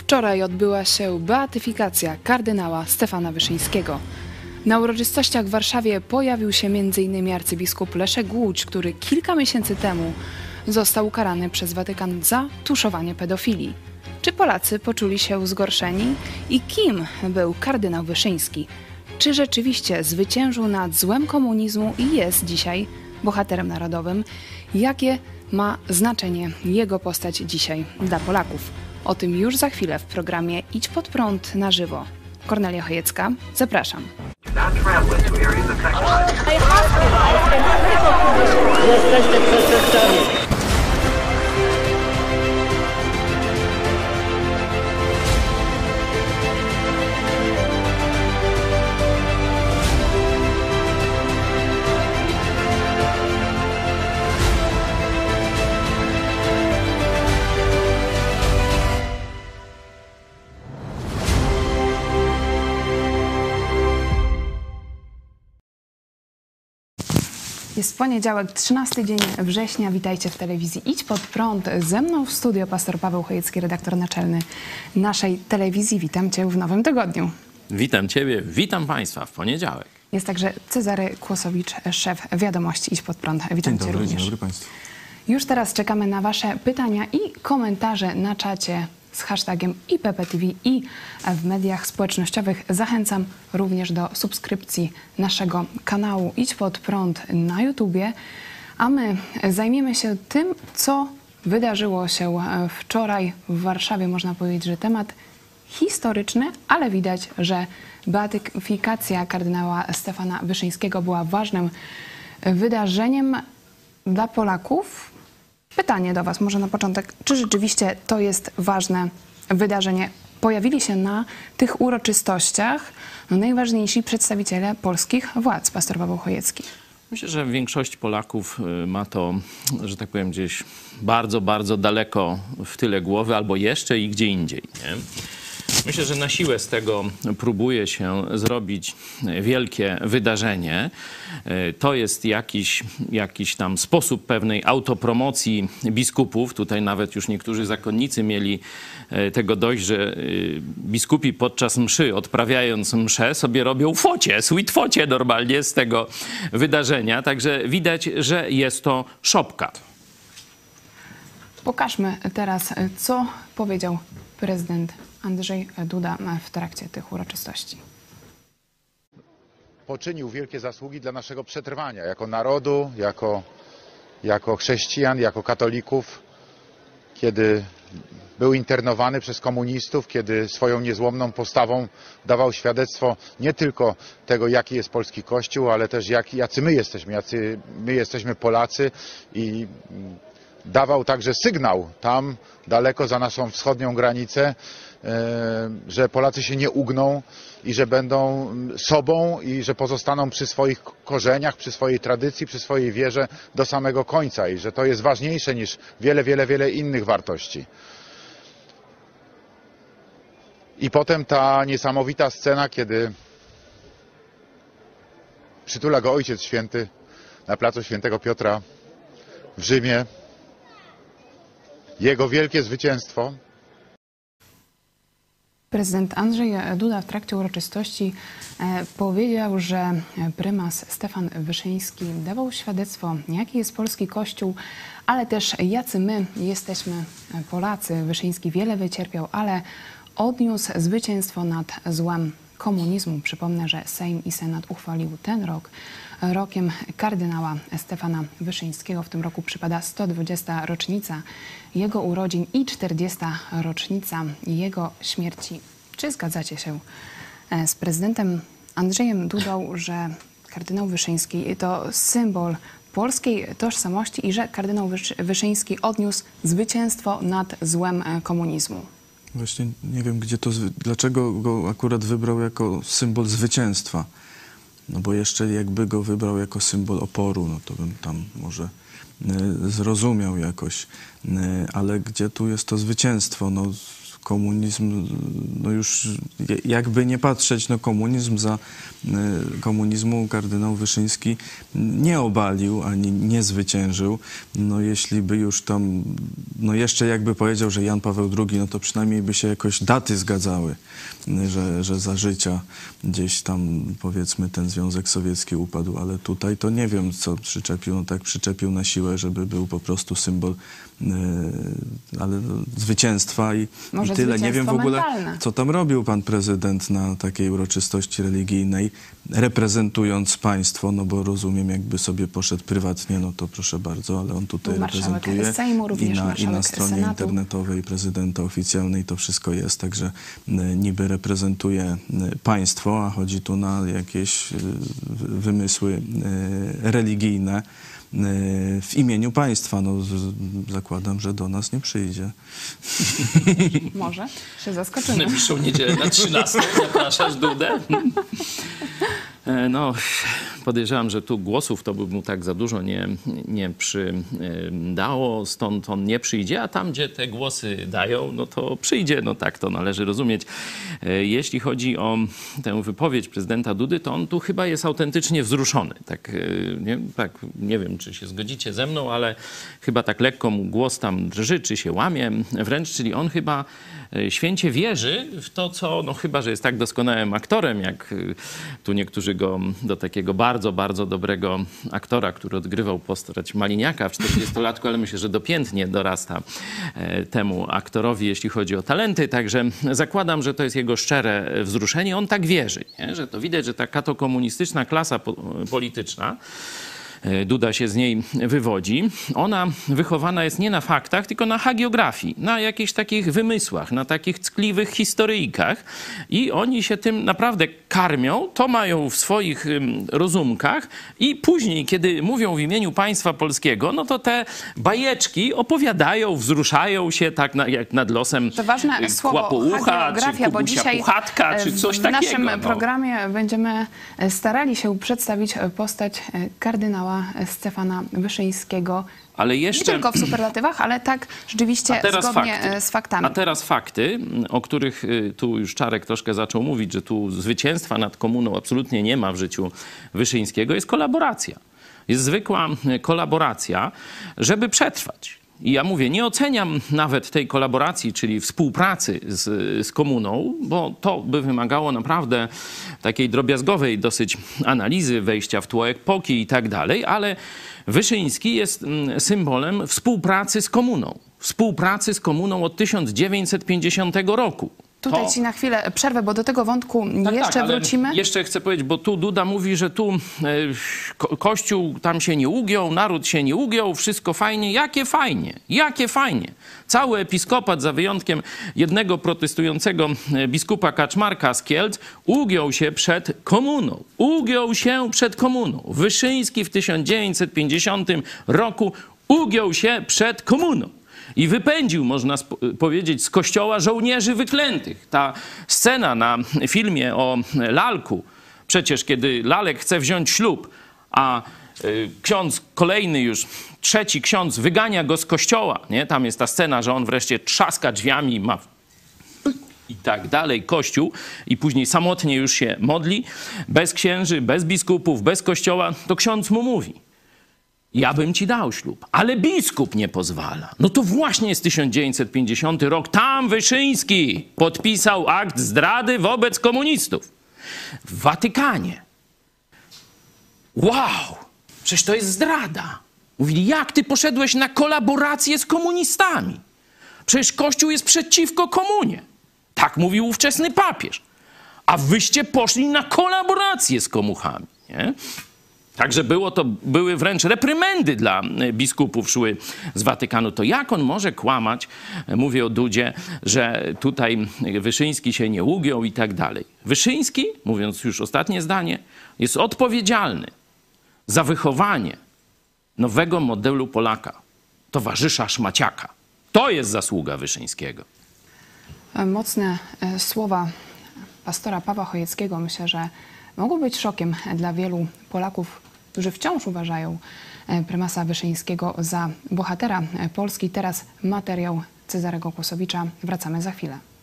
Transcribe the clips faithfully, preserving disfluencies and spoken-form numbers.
Wczoraj odbyła się beatyfikacja kardynała Stefana Wyszyńskiego. Na uroczystościach w Warszawie pojawił się między innymi arcybiskup Leszek Głódź, który kilka miesięcy temu został ukarany przez Watykan za tuszowanie pedofilii. Czy Polacy poczuli się zgorszeni? I kim był kardynał Wyszyński? Czy rzeczywiście zwyciężył nad złem komunizmu i jest dzisiaj bohaterem narodowym? Jakie ma znaczenie jego postać dzisiaj dla Polaków? O tym już za chwilę w programie Idź Pod Prąd na żywo. Kornelia Chojecka, zapraszam. Jesteście przestępcami. Jest poniedziałek, trzynasty dzień września. Witajcie w telewizji Idź Pod Prąd. Ze mną w studio pastor Paweł Chojecki, redaktor naczelny naszej telewizji. Witam Cię w nowym tygodniu. Witam Ciebie, witam Państwa w poniedziałek. Jest także Cezary Kłosowicz, szef Wiadomości Idź Pod Prąd. Witam Dzień Cię dobry, również. Dzień dobry Państwu. Już teraz czekamy na Wasze pytania i komentarze na czacie z hashtagiem I P P T V i w mediach społecznościowych. Zachęcam również do subskrypcji naszego kanału Idź Pod Prąd na YouTubie, a my zajmiemy się tym, co wydarzyło się wczoraj w Warszawie. Można powiedzieć, że temat historyczny, ale widać, że beatyfikacja kardynała Stefana Wyszyńskiego była ważnym wydarzeniem dla Polaków. Pytanie do Was może na początek, czy rzeczywiście to jest ważne wydarzenie? Pojawili się na tych uroczystościach no, najważniejsi przedstawiciele polskich władz, pastor Paweł Chojecki. Myślę, że większość Polaków ma to, że tak powiem, gdzieś bardzo, bardzo daleko w tyle głowy albo jeszcze i gdzie indziej, nie? Myślę, że na siłę z tego próbuje się zrobić wielkie wydarzenie. To jest jakiś, jakiś tam sposób pewnej autopromocji biskupów. Tutaj nawet już niektórzy zakonnicy mieli tego dość, że biskupi podczas mszy, odprawiając mszę, sobie robią focie, sweet focie normalnie z tego wydarzenia. Także widać, że jest to szopka. Pokażmy teraz, co powiedział prezydent Andrzej Duda w trakcie tych uroczystości. Poczynił wielkie zasługi dla naszego przetrwania jako narodu, jako, jako chrześcijan, jako katolików, kiedy był internowany przez komunistów, kiedy swoją niezłomną postawą dawał świadectwo nie tylko tego, jaki jest polski Kościół, ale też jak, jacy my jesteśmy, jacy my jesteśmy Polacy, i dawał także sygnał tam, daleko za naszą wschodnią granicę, że Polacy się nie ugną i że będą sobą i że pozostaną przy swoich korzeniach, przy swojej tradycji, przy swojej wierze do samego końca i że to jest ważniejsze niż wiele, wiele, wiele innych wartości. I potem ta niesamowita scena, kiedy przytula go Ojciec Święty na placu Świętego Piotra w Rzymie. Jego wielkie zwycięstwo. Prezydent Andrzej Duda w trakcie uroczystości powiedział, że prymas Stefan Wyszyński dawał świadectwo, jaki jest polski Kościół, ale też jacy my jesteśmy Polacy. Wyszyński wiele wycierpiał, ale odniósł zwycięstwo nad złem komunizmu. Przypomnę, że Sejm i Senat uchwalił ten rok rokiem kardynała Stefana Wyszyńskiego. W tym roku przypada sto dwudziesta rocznica jego urodzin i czterdziesta rocznica jego śmierci. Czy zgadzacie się z prezydentem Andrzejem Dudą, że kardynał Wyszyński to symbol polskiej tożsamości i że kardynał Wyszyński odniósł zwycięstwo nad złem komunizmu? Właśnie nie wiem, gdzie to, dlaczego go akurat wybrał jako symbol zwycięstwa. No bo jeszcze jakby go wybrał jako symbol oporu, no to bym tam może y, zrozumiał jakoś. Y, ale gdzie tu jest to zwycięstwo? No, komunizm, no już jakby nie patrzeć, no komunizm za komunizmu kardynał Wyszyński nie obalił ani nie zwyciężył. No jeśli by już tam, no jeszcze jakby powiedział, że Jan Paweł drugi, no to przynajmniej by się jakoś daty zgadzały, że, że za życia gdzieś tam powiedzmy ten Związek Sowiecki upadł, ale tutaj to nie wiem, co przyczepił, no tak przyczepił na siłę, żeby był po prostu symbol yy, ale zwycięstwa i, i tyle. Nie wiem w ogóle, mentalne. co tam robił pan prezydent na takiej uroczystości religijnej, reprezentując państwo, no bo rozumiem, jakby sobie poszedł prywatnie, no to proszę bardzo, ale on tutaj reprezentuje Sejmu, również i, na, i na stronie Senatu. internetowej prezydenta oficjalnej to wszystko jest, także niby reprezentuje państwo, a chodzi tu na jakieś wymysły religijne w imieniu państwa. No, zakładam, że do nas nie przyjdzie. Może się zaskoczymy. Najbliższą niedzielę na trzynastą zapraszasz Dudę? No, podejrzewam, że tu głosów to by mu tak za dużo nie, nie przydało, stąd on nie przyjdzie, a tam, gdzie te głosy dają, no to przyjdzie, no tak to należy rozumieć. Jeśli chodzi o tę wypowiedź prezydenta Dudy, to on tu chyba jest autentycznie wzruszony. Tak nie, tak, nie wiem, czy się zgodzicie ze mną, ale chyba tak lekko mu głos tam drży, czy się łamie wręcz, czyli on chyba święcie wierzy w to, co, no chyba, że jest tak doskonałym aktorem, jak tu niektórzy go do takiego bardzo, bardzo dobrego aktora, który odgrywał postać Maliniaka w czterdziestolatku, ale myślę, że dopiętnie dorasta temu aktorowi, jeśli chodzi o talenty. Także zakładam, że to jest jego szczere wzruszenie. On tak wierzy, nie? Że to widać, że ta katokomunistyczna klasa po polityczna, Duda się z niej wywodzi. Ona wychowana jest nie na faktach, tylko na hagiografii, na jakichś takich wymysłach, na takich ckliwych historyjkach i oni się tym naprawdę karmią, to mają w swoich rozumkach i później, kiedy mówią w imieniu państwa polskiego, no to te bajeczki opowiadają, wzruszają się tak na, jak nad losem To ważne słowo Kłapoucha, hagiografia, czy bo Kubusia dzisiaj Puchatka, czy coś w takiego. naszym no. programie będziemy starali się przedstawić postać kardynała Stefana Wyszyńskiego. Ale Nie jeszcze... tylko w superlatywach, ale tak rzeczywiście zgodnie fakty. z faktami. A teraz fakty, o których tu już Czarek troszkę zaczął mówić, że tu zwycięstwa nad komuną absolutnie nie ma w życiu Wyszyńskiego, jest kolaboracja. Jest zwykła kolaboracja, żeby przetrwać. I ja mówię, nie oceniam nawet tej kolaboracji, czyli współpracy z, z komuną, bo to by wymagało naprawdę takiej drobiazgowej dosyć analizy, wejścia w tło epoki i tak dalej, ale Wyszyński jest symbolem współpracy z komuną. Współpracy z komuną od tysiąc dziewięćset pięćdziesiątego roku. Tutaj To... ci na chwilę przerwę, bo do tego wątku Tak, jeszcze tak, ale wrócimy. Jeszcze chcę powiedzieć, bo tu Duda mówi, że tu e, ko Kościół tam się nie ugiął, naród się nie ugiął, wszystko fajnie. Jakie fajnie? Jakie fajnie? Cały episkopat, za wyjątkiem jednego protestującego biskupa Kaczmarka z Kielc, ugiął się przed komuną. Ugiął się przed komuną. Wyszyński w tysiąc dziewięćset pięćdziesiątym roku ugiął się przed komuną. I wypędził, można powiedzieć, z kościoła żołnierzy wyklętych. Ta scena na filmie o Lalku, przecież kiedy Lalek chce wziąć ślub, a y, ksiądz kolejny już, trzeci ksiądz wygania go z kościoła, nie? Tam jest ta scena, że on wreszcie trzaska drzwiami, ma i tak dalej, kościół i później samotnie już się modli, bez księży, bez biskupów, bez kościoła, to ksiądz mu mówi: ja bym ci dał ślub, ale biskup nie pozwala. No to właśnie jest tysiąc dziewięćset pięćdziesiąty rok. Tam Wyszyński podpisał akt zdrady wobec komunistów. W Watykanie. Wow! Przecież to jest zdrada. Mówili, jak ty poszedłeś na kolaborację z komunistami? Przecież Kościół jest przeciwko komunie. Tak mówił ówczesny papież. A wyście poszli na kolaborację z komuchami, nie? Także było to, były wręcz reprymendy dla biskupów szły z Watykanu. To jak on może kłamać, mówię o Dudzie, że tutaj Wyszyński się nie ugiął i tak dalej. Wyszyński, mówiąc już ostatnie zdanie, jest odpowiedzialny za wychowanie nowego modelu Polaka, towarzysza Szmaciaka. To jest zasługa Wyszyńskiego. Mocne słowa pastora Pawła Chojeckiego, myślę, że mogą być szokiem dla wielu Polaków, którzy wciąż uważają prymasa Wyszyńskiego za bohatera Polski. Teraz materiał Cezarego Kłosowicza. Wracamy za chwilę.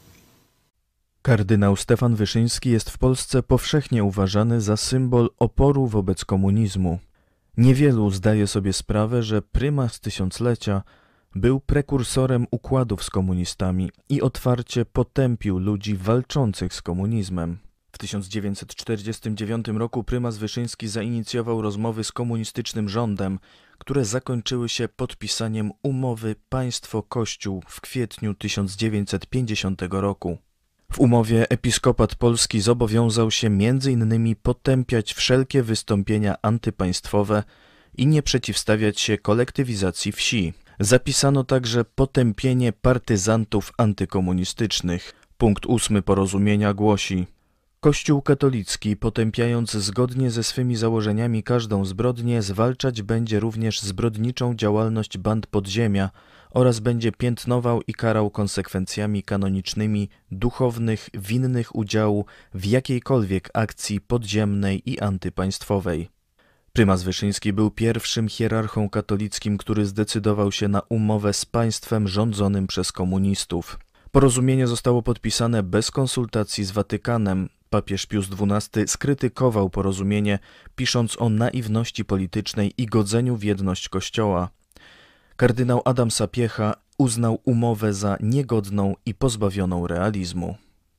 Kardynał Stefan Wyszyński jest w Polsce powszechnie uważany za symbol oporu wobec komunizmu. Niewielu zdaje sobie sprawę, że prymas tysiąclecia był prekursorem układów z komunistami i otwarcie potępił ludzi walczących z komunizmem. W tysiąc dziewięćset czterdziestym dziewiątym roku prymas Wyszyński zainicjował rozmowy z komunistycznym rządem, które zakończyły się podpisaniem umowy Państwo-Kościół w kwietniu tysiąc dziewięćset pięćdziesiątego roku. W umowie episkopat polski zobowiązał się między innymi potępiać wszelkie wystąpienia antypaństwowe i nie przeciwstawiać się kolektywizacji wsi. Zapisano także potępienie partyzantów antykomunistycznych. Punkt ósmy porozumienia głosi: Kościół katolicki, potępiając zgodnie ze swymi założeniami każdą zbrodnię, zwalczać będzie również zbrodniczą działalność band podziemia oraz będzie piętnował i karał konsekwencjami kanonicznymi duchownych winnych udziału w jakiejkolwiek akcji podziemnej i antypaństwowej. Prymas Wyszyński był pierwszym hierarchą katolickim, który zdecydował się na umowę z państwem rządzonym przez komunistów. Porozumienie zostało podpisane bez konsultacji z Watykanem. Papież Pius dwunasty skrytykował porozumienie, pisząc o naiwności politycznej i godzeniu w jedność Kościoła. Kardynał Adam Sapiecha uznał umowę za niegodną i pozbawioną realizmu.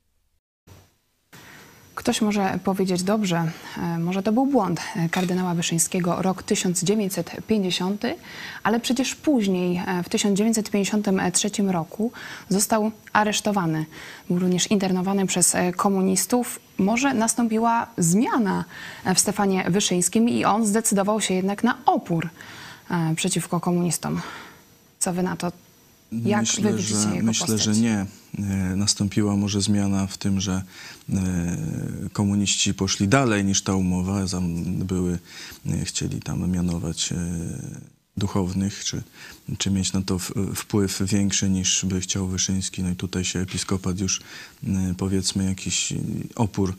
Ktoś może powiedzieć: dobrze, może to był błąd kardynała Wyszyńskiego, rok tysiąc dziewięćset pięćdziesiąty, ale przecież później, w tysiąc dziewięćset pięćdziesiątym trzecim roku został aresztowany. Był również internowany przez komunistów. Może nastąpiła zmiana w Stefanie Wyszyńskim i on zdecydował się jednak na opór przeciwko komunistom. Co wy na to? Jak myślę, wy widzicie że, jego myślę, postać? że nie. Nastąpiła może zmiana w tym, że komuniści poszli dalej niż ta umowa. Były, chcieli tam mianować duchownych, czy, czy mieć na to wpływ większy niż by chciał Wyszyński. No i tutaj się episkopat już, powiedzmy, jakiś opór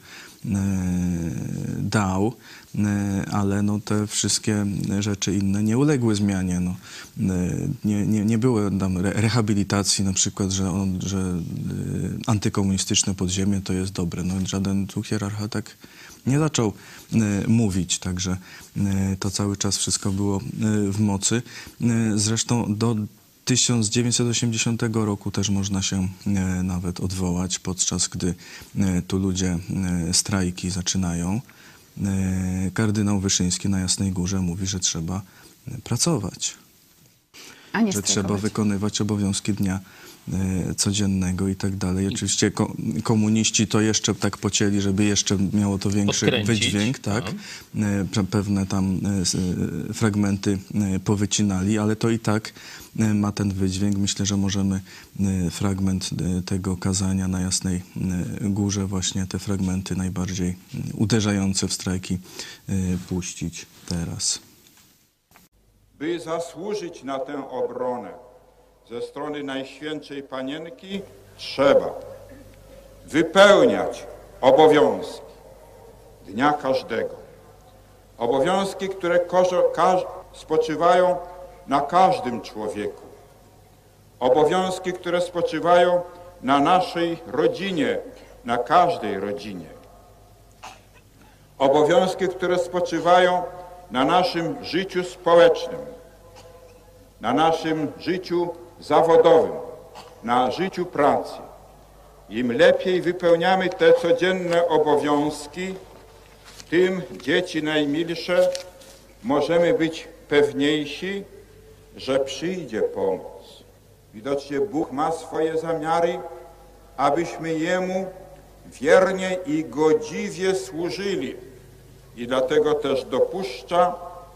dał, ale no te wszystkie rzeczy inne nie uległy zmianie. No, nie, nie, nie było tam rehabilitacji, na przykład, że, on, że antykomunistyczne podziemie to jest dobre. No, żaden tu hierarcha tak nie zaczął mówić, także to cały czas wszystko było w mocy. Zresztą do tysiąc dziewięćset osiemdziesiątego roku też można się nawet odwołać, podczas gdy tu ludzie strajki zaczynają. Kardynał Wyszyński na Jasnej Górze mówi, że trzeba pracować, A nie że strajkować. trzeba wykonywać obowiązki dnia codziennego i tak dalej. Oczywiście ko komuniści to jeszcze tak pocięli, żeby jeszcze miało to większy Podkręcić. wydźwięk, tak? No. Pewne tam fragmenty powycinali, ale to i tak ma ten wydźwięk. Myślę, że możemy fragment tego kazania na Jasnej Górze, właśnie te fragmenty najbardziej uderzające w strajki, puścić teraz. By zasłużyć na tę obronę ze strony Najświętszej Panienki, trzeba wypełniać obowiązki dnia każdego. Obowiązki, które spoczywają na każdym człowieku. Obowiązki, które spoczywają na naszej rodzinie, na każdej rodzinie. Obowiązki, które spoczywają na naszym życiu społecznym, na naszym życiu zawodowym, na życiu pracy. Im lepiej wypełniamy te codzienne obowiązki, tym dzieci najmilsze możemy być pewniejsi, że przyjdzie pomoc. Widocznie Bóg ma swoje zamiary, abyśmy Jemu wiernie i godziwie służyli. I dlatego też dopuszcza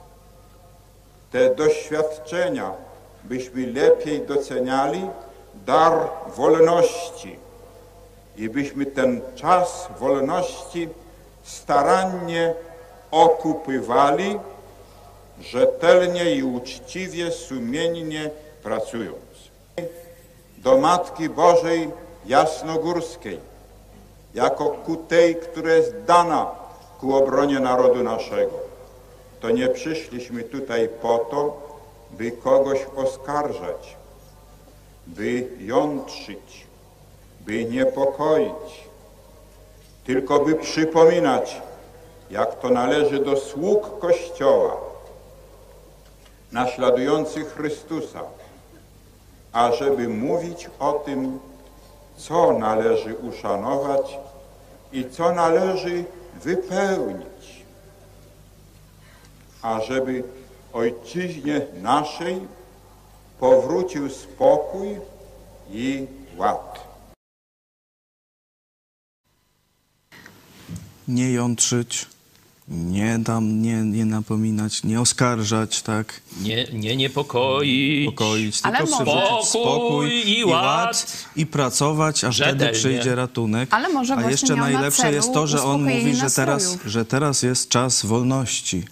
te doświadczenia, byśmy lepiej doceniali dar wolności i byśmy ten czas wolności starannie okupywali, rzetelnie i uczciwie, sumiennie pracując. Do Matki Bożej Jasnogórskiej, jako ku tej, która jest dana ku obronie narodu naszego, to nie przyszliśmy tutaj po to, by kogoś oskarżać, by jątrzyć, by niepokoić, tylko by przypominać, jak to należy do sług Kościoła, naśladujących Chrystusa, ażeby mówić o tym, co należy uszanować i co należy wypełnić, ażeby ojczyźnie naszej powrócił spokój i ład. Nie jątrzyć, nie dam, nie, nie napominać, nie oskarżać, tak? Nie, nie niepokoić. Pokoić, Ale tylko może- przywrócić Spokój spokój i i ład. ład i pracować, a wtedy Rzetelnie. przyjdzie ratunek. Ale może a właśnie jeszcze miał na najlepsze celu jest to, że on uspokojenie mówi, że teraz, nastrojów. że teraz jest czas wolności.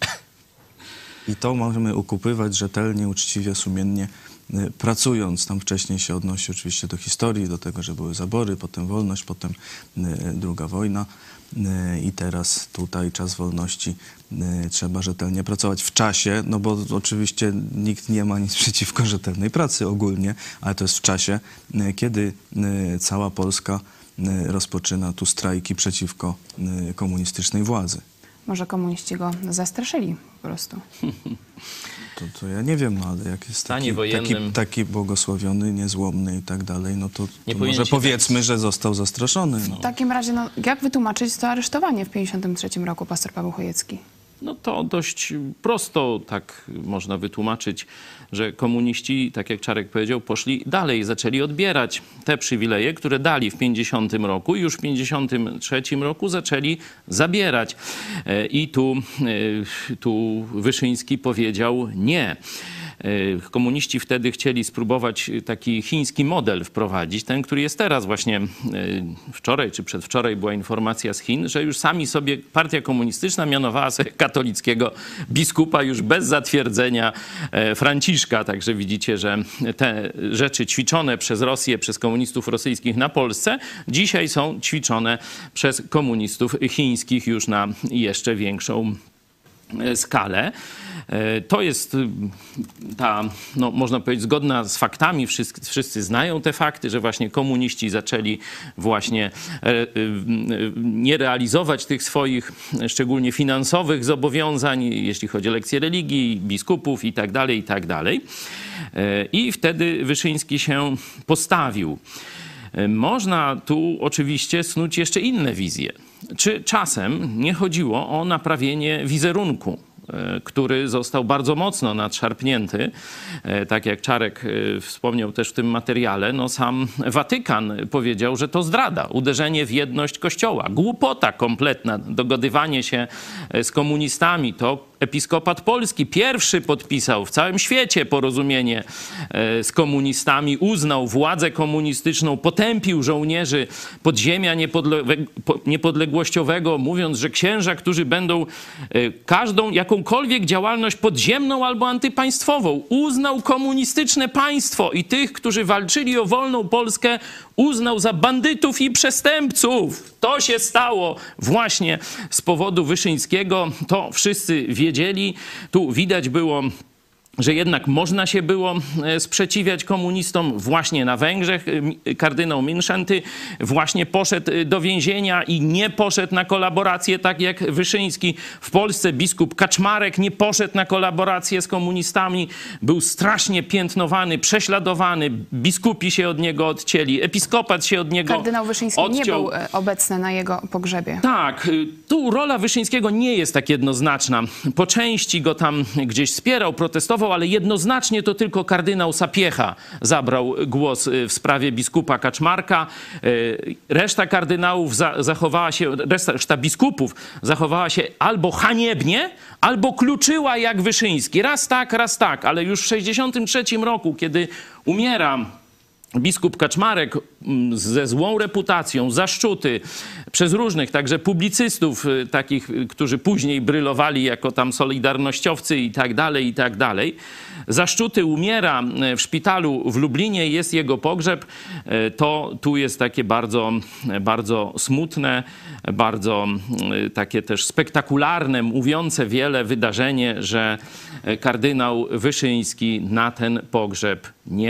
I to możemy ukupywać rzetelnie, uczciwie, sumiennie, y, pracując. Tam wcześniej się odnosi oczywiście do historii, do tego, że były zabory, potem wolność, potem y, druga wojna. Y, I teraz tutaj czas wolności, y, trzeba rzetelnie pracować w czasie, no bo oczywiście nikt nie ma nic przeciwko rzetelnej pracy ogólnie, ale to jest w czasie, y, kiedy y, cała Polska y, rozpoczyna tu strajki przeciwko y, komunistycznej władzy. Może komuniści go zastraszyli po prostu. To, to ja nie wiem, no ale jak jest stanie taki, wojennym- taki, taki błogosławiony, niezłomny i tak dalej, no to, Nie to powinien może się powiedzmy, że został zastraszony. No. W takim razie, no, jak wytłumaczyć to aresztowanie w pięćdziesiątym trzecim roku, pastor Paweł Chojecki? No to dość prosto tak można wytłumaczyć, że komuniści, tak jak Czarek powiedział, poszli dalej, zaczęli odbierać te przywileje, które dali w pięćdziesiątym roku i już w pięćdziesiątym trzecim roku zaczęli zabierać. E, I tu, e, tu Wyszyński powiedział nie. E, Komuniści wtedy chcieli spróbować taki chiński model wprowadzić, ten, który jest teraz właśnie. e, Wczoraj czy przedwczoraj była informacja z Chin, że już sami sobie partia komunistyczna mianowała sobie katolickiego biskupa już bez zatwierdzenia e, Franciszka. Także widzicie, że te rzeczy ćwiczone przez Rosję, przez komunistów rosyjskich na Polsce, dzisiaj są ćwiczone przez komunistów chińskich już na jeszcze większą e, skalę. E, To jest y, ta, no, można powiedzieć, zgodna z faktami. Wszyscy, wszyscy znają te fakty, że właśnie komuniści zaczęli właśnie e, y, y, nie realizować tych swoich, e, szczególnie finansowych zobowiązań, jeśli chodzi o lekcje religii, biskupów i tak dalej, i tak dalej. E, I wtedy Wyszyński się postawił. E, Można tu oczywiście snuć jeszcze inne wizje. Czy czasem nie chodziło o naprawienie wizerunku, e, który został bardzo mocno nadszarpnięty, e, tak jak Czarek e, wspomniał też w tym materiale, no sam Watykan powiedział, że to zdrada, uderzenie w jedność Kościoła, głupota kompletna, dogadywanie się e, z komunistami. To Episkopat Polski pierwszy podpisał w całym świecie porozumienie e, z komunistami, uznał władzę komunistyczną, potępił żołnierzy podziemia niepodle- po- niepodległościowego, mówiąc, że księża, którzy będą e, każdą, jakąkolwiek działalność podziemną albo antypaństwową, uznał komunistyczne państwo i tych, którzy walczyli o wolną Polskę, uznał za bandytów i przestępców. To się stało właśnie z powodu Wyszyńskiego. To wszyscy wiedzieli. Tu widać było, że jednak można się było e, sprzeciwiać komunistom. Właśnie na Węgrzech e, kardynał Minszanty właśnie poszedł e, do więzienia i nie poszedł na kolaborację, tak jak Wyszyński. W Polsce biskup Kaczmarek nie poszedł na kolaborację z komunistami. Był strasznie piętnowany, prześladowany. Biskupi się od niego odcięli. Episkopat się od niego Kardynał Wyszyński nie odciął. był e, obecny na jego pogrzebie. Tak, y, tu rola Wyszyńskiego nie jest tak jednoznaczna. Po części go tam gdzieś wspierał, protestował, ale jednoznacznie to tylko kardynał Sapiecha zabrał głos y, w sprawie biskupa Kaczmarka. Y, Reszta kardynałów za, zachowała się, reszta, reszta biskupów zachowała się albo haniebnie, albo kluczyła jak Wyszyński. Raz tak, raz tak, ale już w sześćdziesiątym trzecim roku, kiedy umiera biskup Kaczmarek mm, ze złą reputacją, zaszczuty przez różnych, także publicystów, y, takich, y, którzy później brylowali jako tam solidarnościowcy i tak dalej, i tak dalej. Zaszczuty umiera y, w szpitalu w Lublinie, jest jego pogrzeb. Y, To tu jest takie bardzo, bardzo smutne, bardzo y, takie też spektakularne, mówiące wiele wydarzenie, że y, kardynał Wyszyński na ten pogrzeb nie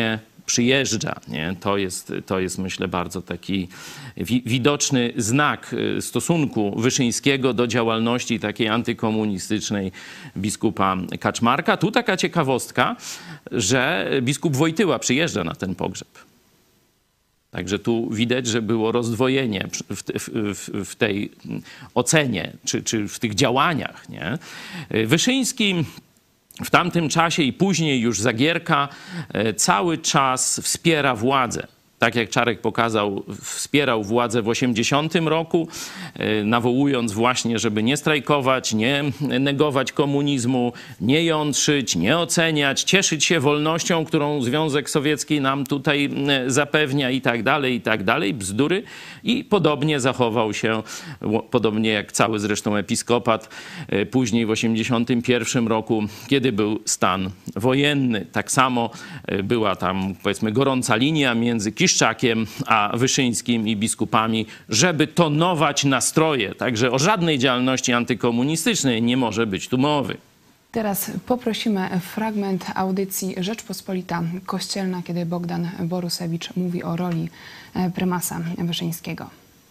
przyjeżdża. Nie? To jest, to jest, myślę, bardzo taki wi widoczny znak stosunku Wyszyńskiego do działalności takiej antykomunistycznej biskupa Kaczmarka. Tu taka ciekawostka, że biskup Wojtyła przyjeżdża na ten pogrzeb. Także tu widać, że było rozdwojenie w, w, w tej ocenie, czy, czy w tych działaniach. Nie? Wyszyński w tamtym czasie i później już Zagierka cały czas wspiera władzę. Tak jak Czarek pokazał, wspierał władzę w osiemdziesiątym roku, nawołując właśnie, żeby nie strajkować, nie negować komunizmu, nie jątrzyć, nie oceniać, cieszyć się wolnością, którą Związek Sowiecki nam tutaj zapewnia i tak dalej, i tak dalej, bzdury. I podobnie zachował się, podobnie jak cały zresztą episkopat, później w osiemdziesiątym pierwszym roku, kiedy był stan wojenny. Tak samo była tam, powiedzmy, gorąca linia między Kiszczakiem a Wyszyńskim i biskupami, żeby tonować nastroje. Także o żadnej działalności antykomunistycznej nie może być tu mowy. Teraz poprosimy fragment audycji Rzeczpospolita Kościelna, kiedy Bogdan Borusewicz mówi o roli prymasa Wyszyńskiego.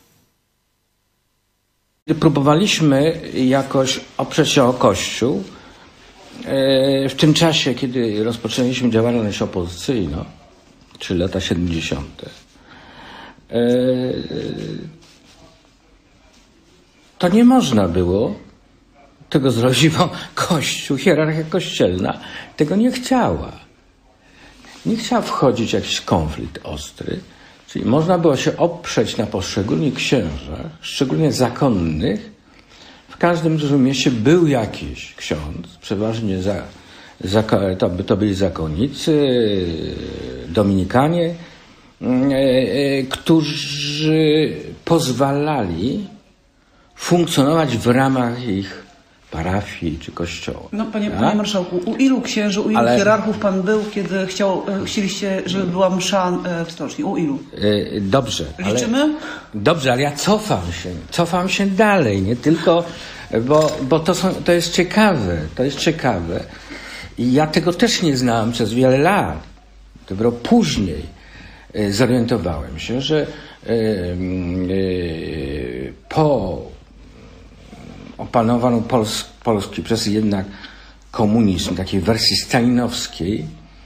Próbowaliśmy jakoś oprzeć się o Kościół w tym czasie, kiedy rozpoczęliśmy działalność opozycyjną, czy lata siedemdziesiąte. To nie można było tego zrobić, bo Kościół, hierarchia kościelna tego nie chciała. Nie chciała wchodzić w jakiś konflikt ostry, czyli można było się oprzeć na poszczególnych księżach, szczególnie zakonnych. W każdym dużym mieście był jakiś ksiądz, przeważnie za, za, to, to byli zakonnicy, dominikanie, którzy pozwalali funkcjonować w ramach ich parafii czy kościoła. No panie, panie marszałku, u ilu księży, u ilu Ale... hierarchów hierarchów pan był, kiedy chciał, chcieliście, żeby była msza w stoczni? U ilu? Dobrze. Liczymy? Ale, dobrze, ale ja cofam się, cofam się dalej, nie tylko, bo, bo to, są, to jest ciekawe, to jest ciekawe. I ja tego też nie znałem przez wiele lat. Dopiero później zorientowałem się, że po opanowaniu Pols Polski przez jednak komunizm, takiej wersji stalinowskiej,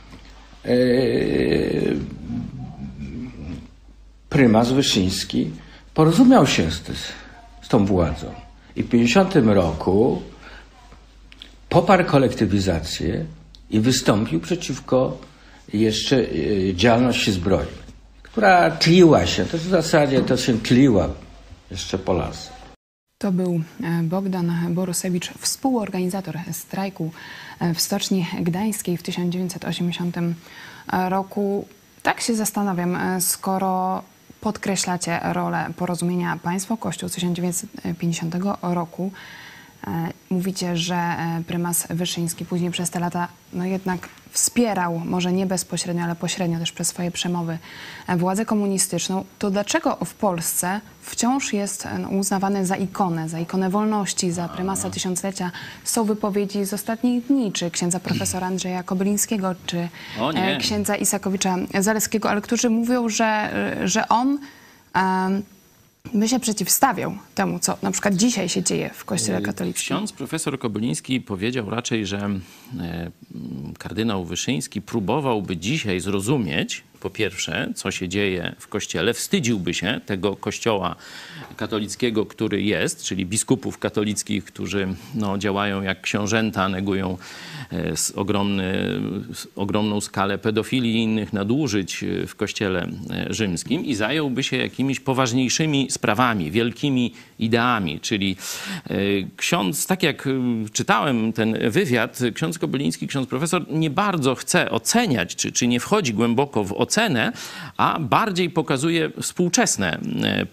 prymas Wyszyński porozumiał się z, z tą władzą. I w pięćdziesiątym roku poparł kolektywizację i wystąpił przeciwko jeszcze działalności zbrojnej, która tliła się, to w zasadzie to się tliła jeszcze po lasach. To był Bogdan Borusewicz, współorganizator strajku w Stoczni Gdańskiej w tysiąc dziewięćset osiemdziesiątym roku. Tak się zastanawiam, skoro podkreślacie rolę porozumienia państwo-kościół z tysiąc dziewięćset pięćdziesiątego roku, mówicie, że prymas Wyszyński później przez te lata no jednak wspierał, może nie bezpośrednio, ale pośrednio też przez swoje przemowy, władzę komunistyczną, to dlaczego w Polsce wciąż jest uznawany za ikonę, za ikonę wolności, za prymasa tysiąclecia? Są wypowiedzi z ostatnich dni, czy księdza profesora Andrzeja Kobylińskiego, czy księdza Isakowicza Zaleskiego, ale którzy mówią, że, że on um, by się przeciwstawiał temu, co na przykład dzisiaj się dzieje w Kościele katolickim. Ksiądz profesor Kobyliński powiedział raczej, że kardynał Wyszyński próbowałby dzisiaj zrozumieć, po pierwsze, co się dzieje w Kościele, wstydziłby się tego Kościoła katolickiego, który jest, czyli biskupów katolickich, którzy no, działają jak książęta, negują ogromny, ogromną skalę pedofilii i innych nadużyć w Kościele rzymskim i zająłby się jakimiś poważniejszymi sprawami, wielkimi ideami, czyli ksiądz, tak jak czytałem ten wywiad, ksiądz Kobyliński, ksiądz profesor nie bardzo chce oceniać, czy, czy nie wchodzi głęboko w ocenę, a bardziej pokazuje współczesne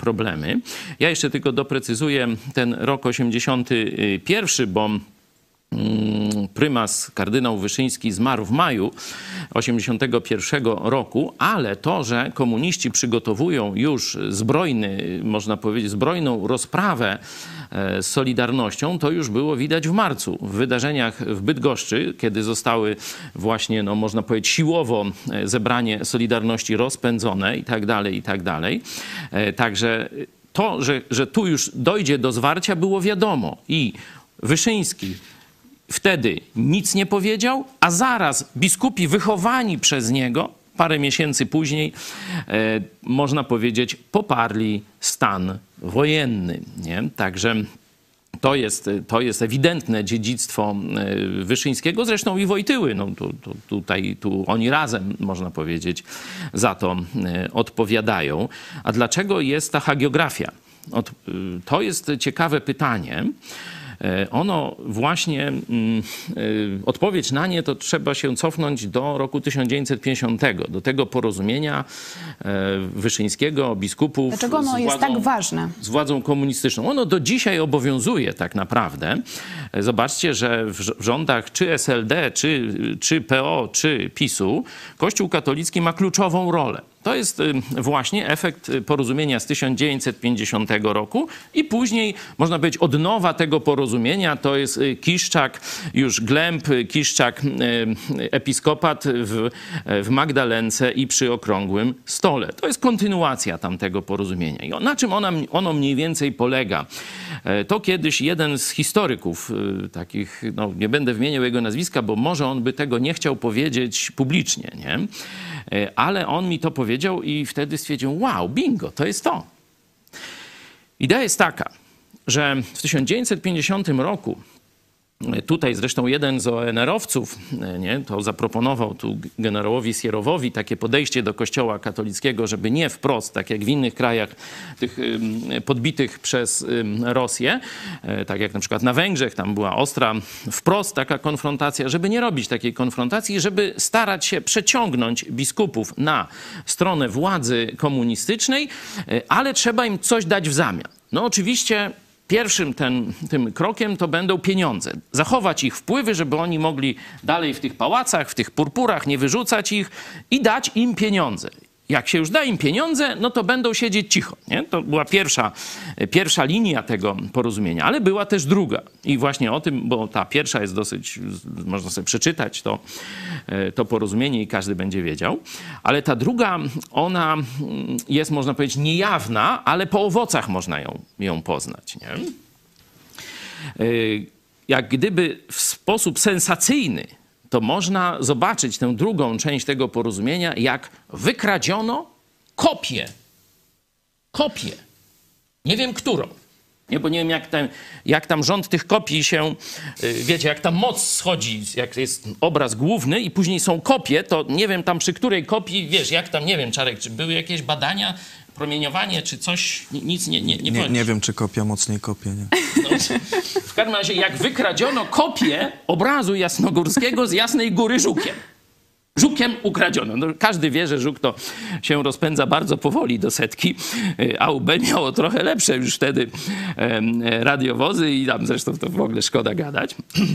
problemy. Ja jeszcze tylko doprecyzuję ten rok osiemdziesiąty pierwszy, bo prymas kardynał Wyszyński zmarł w maju osiemdziesiątego pierwszego roku, ale to, że komuniści przygotowują już zbrojny, można powiedzieć, zbrojną rozprawę z Solidarnością, to już było widać w marcu. W wydarzeniach w Bydgoszczy, kiedy zostały właśnie, no, można powiedzieć, siłowo zebranie Solidarności rozpędzone i tak dalej, i tak dalej. Także to, że, że tu już dojdzie do zwarcia, było wiadomo. I Wyszyński wtedy nic nie powiedział, a zaraz biskupi wychowani przez niego, parę miesięcy później, e, można powiedzieć, poparli stan wojenny. Nie? Także to jest, to jest ewidentne dziedzictwo Wyszyńskiego, zresztą i Wojtyły. No, tu, tu, tutaj tu oni razem, można powiedzieć, za to odpowiadają. A dlaczego jest ta hagiografia? To jest ciekawe pytanie. Ono właśnie, odpowiedź na nie to trzeba się cofnąć do roku tysiąc dziewięćset pięćdziesiątego, do tego porozumienia Wyszyńskiego, biskupów. Dlaczego ono jest władzą, tak ważne? Z władzą komunistyczną. Ono do dzisiaj obowiązuje tak naprawdę. Zobaczcie, że w rządach czy S L D, czy, czy P O, czy PiSu Kościół katolicki ma kluczową rolę. To jest właśnie efekt porozumienia z tysiąc dziewięćset pięćdziesiątego roku i później, można powiedzieć, odnowa tego porozumienia to jest Kiszczak, już Glęb, Kiszczak, episkopat w, w Magdalence i przy Okrągłym Stole. To jest kontynuacja tamtego porozumienia. I na czym ona, ono mniej więcej polega? To kiedyś jeden z historyków takich, no nie będę wymieniał jego nazwiska, bo może on by tego nie chciał powiedzieć publicznie, nie? Ale on mi to powiedział i wtedy stwierdził, wow, bingo, to jest to. Idea jest taka, że w tysiąc dziewięćset pięćdziesiątym roku, tutaj zresztą jeden z O N R-owców, nie, to zaproponował tu generałowi Sierowowi takie podejście do kościoła katolickiego, żeby nie wprost, tak jak w innych krajach tych podbitych przez Rosję, tak jak na przykład na Węgrzech, tam była ostra wprost taka konfrontacja, żeby nie robić takiej konfrontacji, żeby starać się przeciągnąć biskupów na stronę władzy komunistycznej, ale trzeba im coś dać w zamian. No oczywiście pierwszym ten, tym krokiem to będą pieniądze. Zachować ich wpływy, żeby oni mogli dalej w tych pałacach, w tych purpurach, nie wyrzucać ich i dać im pieniądze. Jak się już da im pieniądze, no to będą siedzieć cicho. Nie? To była pierwsza, pierwsza linia tego porozumienia, ale była też druga. I właśnie o tym, bo ta pierwsza jest dosyć, można sobie przeczytać to, to porozumienie i każdy będzie wiedział. Ale ta druga, ona jest, można powiedzieć, niejawna, ale po owocach można ją, ją poznać. Nie? Jak gdyby w sposób sensacyjny to można zobaczyć tę drugą część tego porozumienia, jak wykradziono kopię. Kopię. Nie wiem, którą. Nie, bo nie wiem, jak, ten, jak tam rząd tych kopii się, wiecie, jak tam moc schodzi, jak jest obraz główny i później są kopie, to nie wiem tam przy której kopii, wiesz, jak tam, nie wiem, Czarek, czy były jakieś badania, promieniowanie, czy coś, nic nie nie nie, nie, nie wiem, czy kopia mocniej kopie, nie? No, w każdym razie, jak wykradziono kopię obrazu Jasnogórskiego z Jasnej Góry Żukiem. Żukiem ukradziono. No, każdy wie, że żuk to się rozpędza bardzo powoli do setki, a U B miało trochę lepsze już wtedy e, radiowozy i tam zresztą to w ogóle szkoda gadać.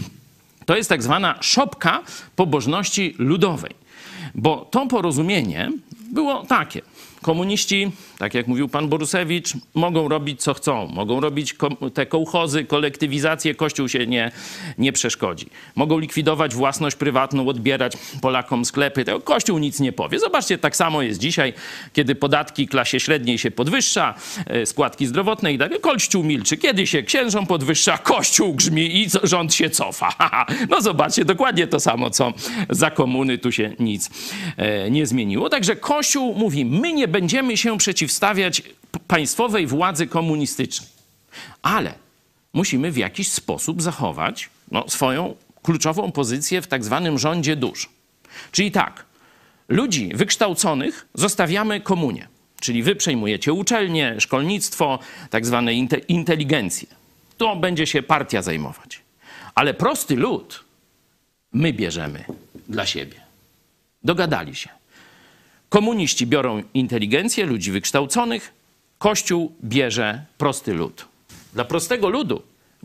To jest tak zwana szopka pobożności ludowej. Bo to porozumienie było takie. Komuniści, tak jak mówił pan Borusewicz, mogą robić co chcą. Mogą robić te kołchozy, kolektywizację, Kościół się nie, nie przeszkodzi. Mogą likwidować własność prywatną, odbierać Polakom sklepy. Tego Kościół nic nie powie. Zobaczcie, tak samo jest dzisiaj, kiedy podatki klasie średniej się podwyższa, składki zdrowotne i tak dalej. Kościół milczy. Kiedy się księżom podwyższa, Kościół grzmi i rząd się cofa. No zobaczcie, dokładnie to samo, co za komuny. Tu się nic nie zmieniło. Także Kościół mówi, my nie będziemy się przeciwstawiać państwowej władzy komunistycznej. Ale musimy w jakiś sposób zachować no, swoją kluczową pozycję w tak zwanym rządzie dusz. Czyli tak, ludzi wykształconych zostawiamy komunie. Czyli wy przejmujecie uczelnie, szkolnictwo, tak zwane inte- inteligencję. To będzie się partia zajmować. Ale prosty lud my bierzemy dla siebie. Dogadali się. Komuniści biorą inteligencję, ludzi wykształconych, Kościół bierze prosty lud. Dla prostego ludu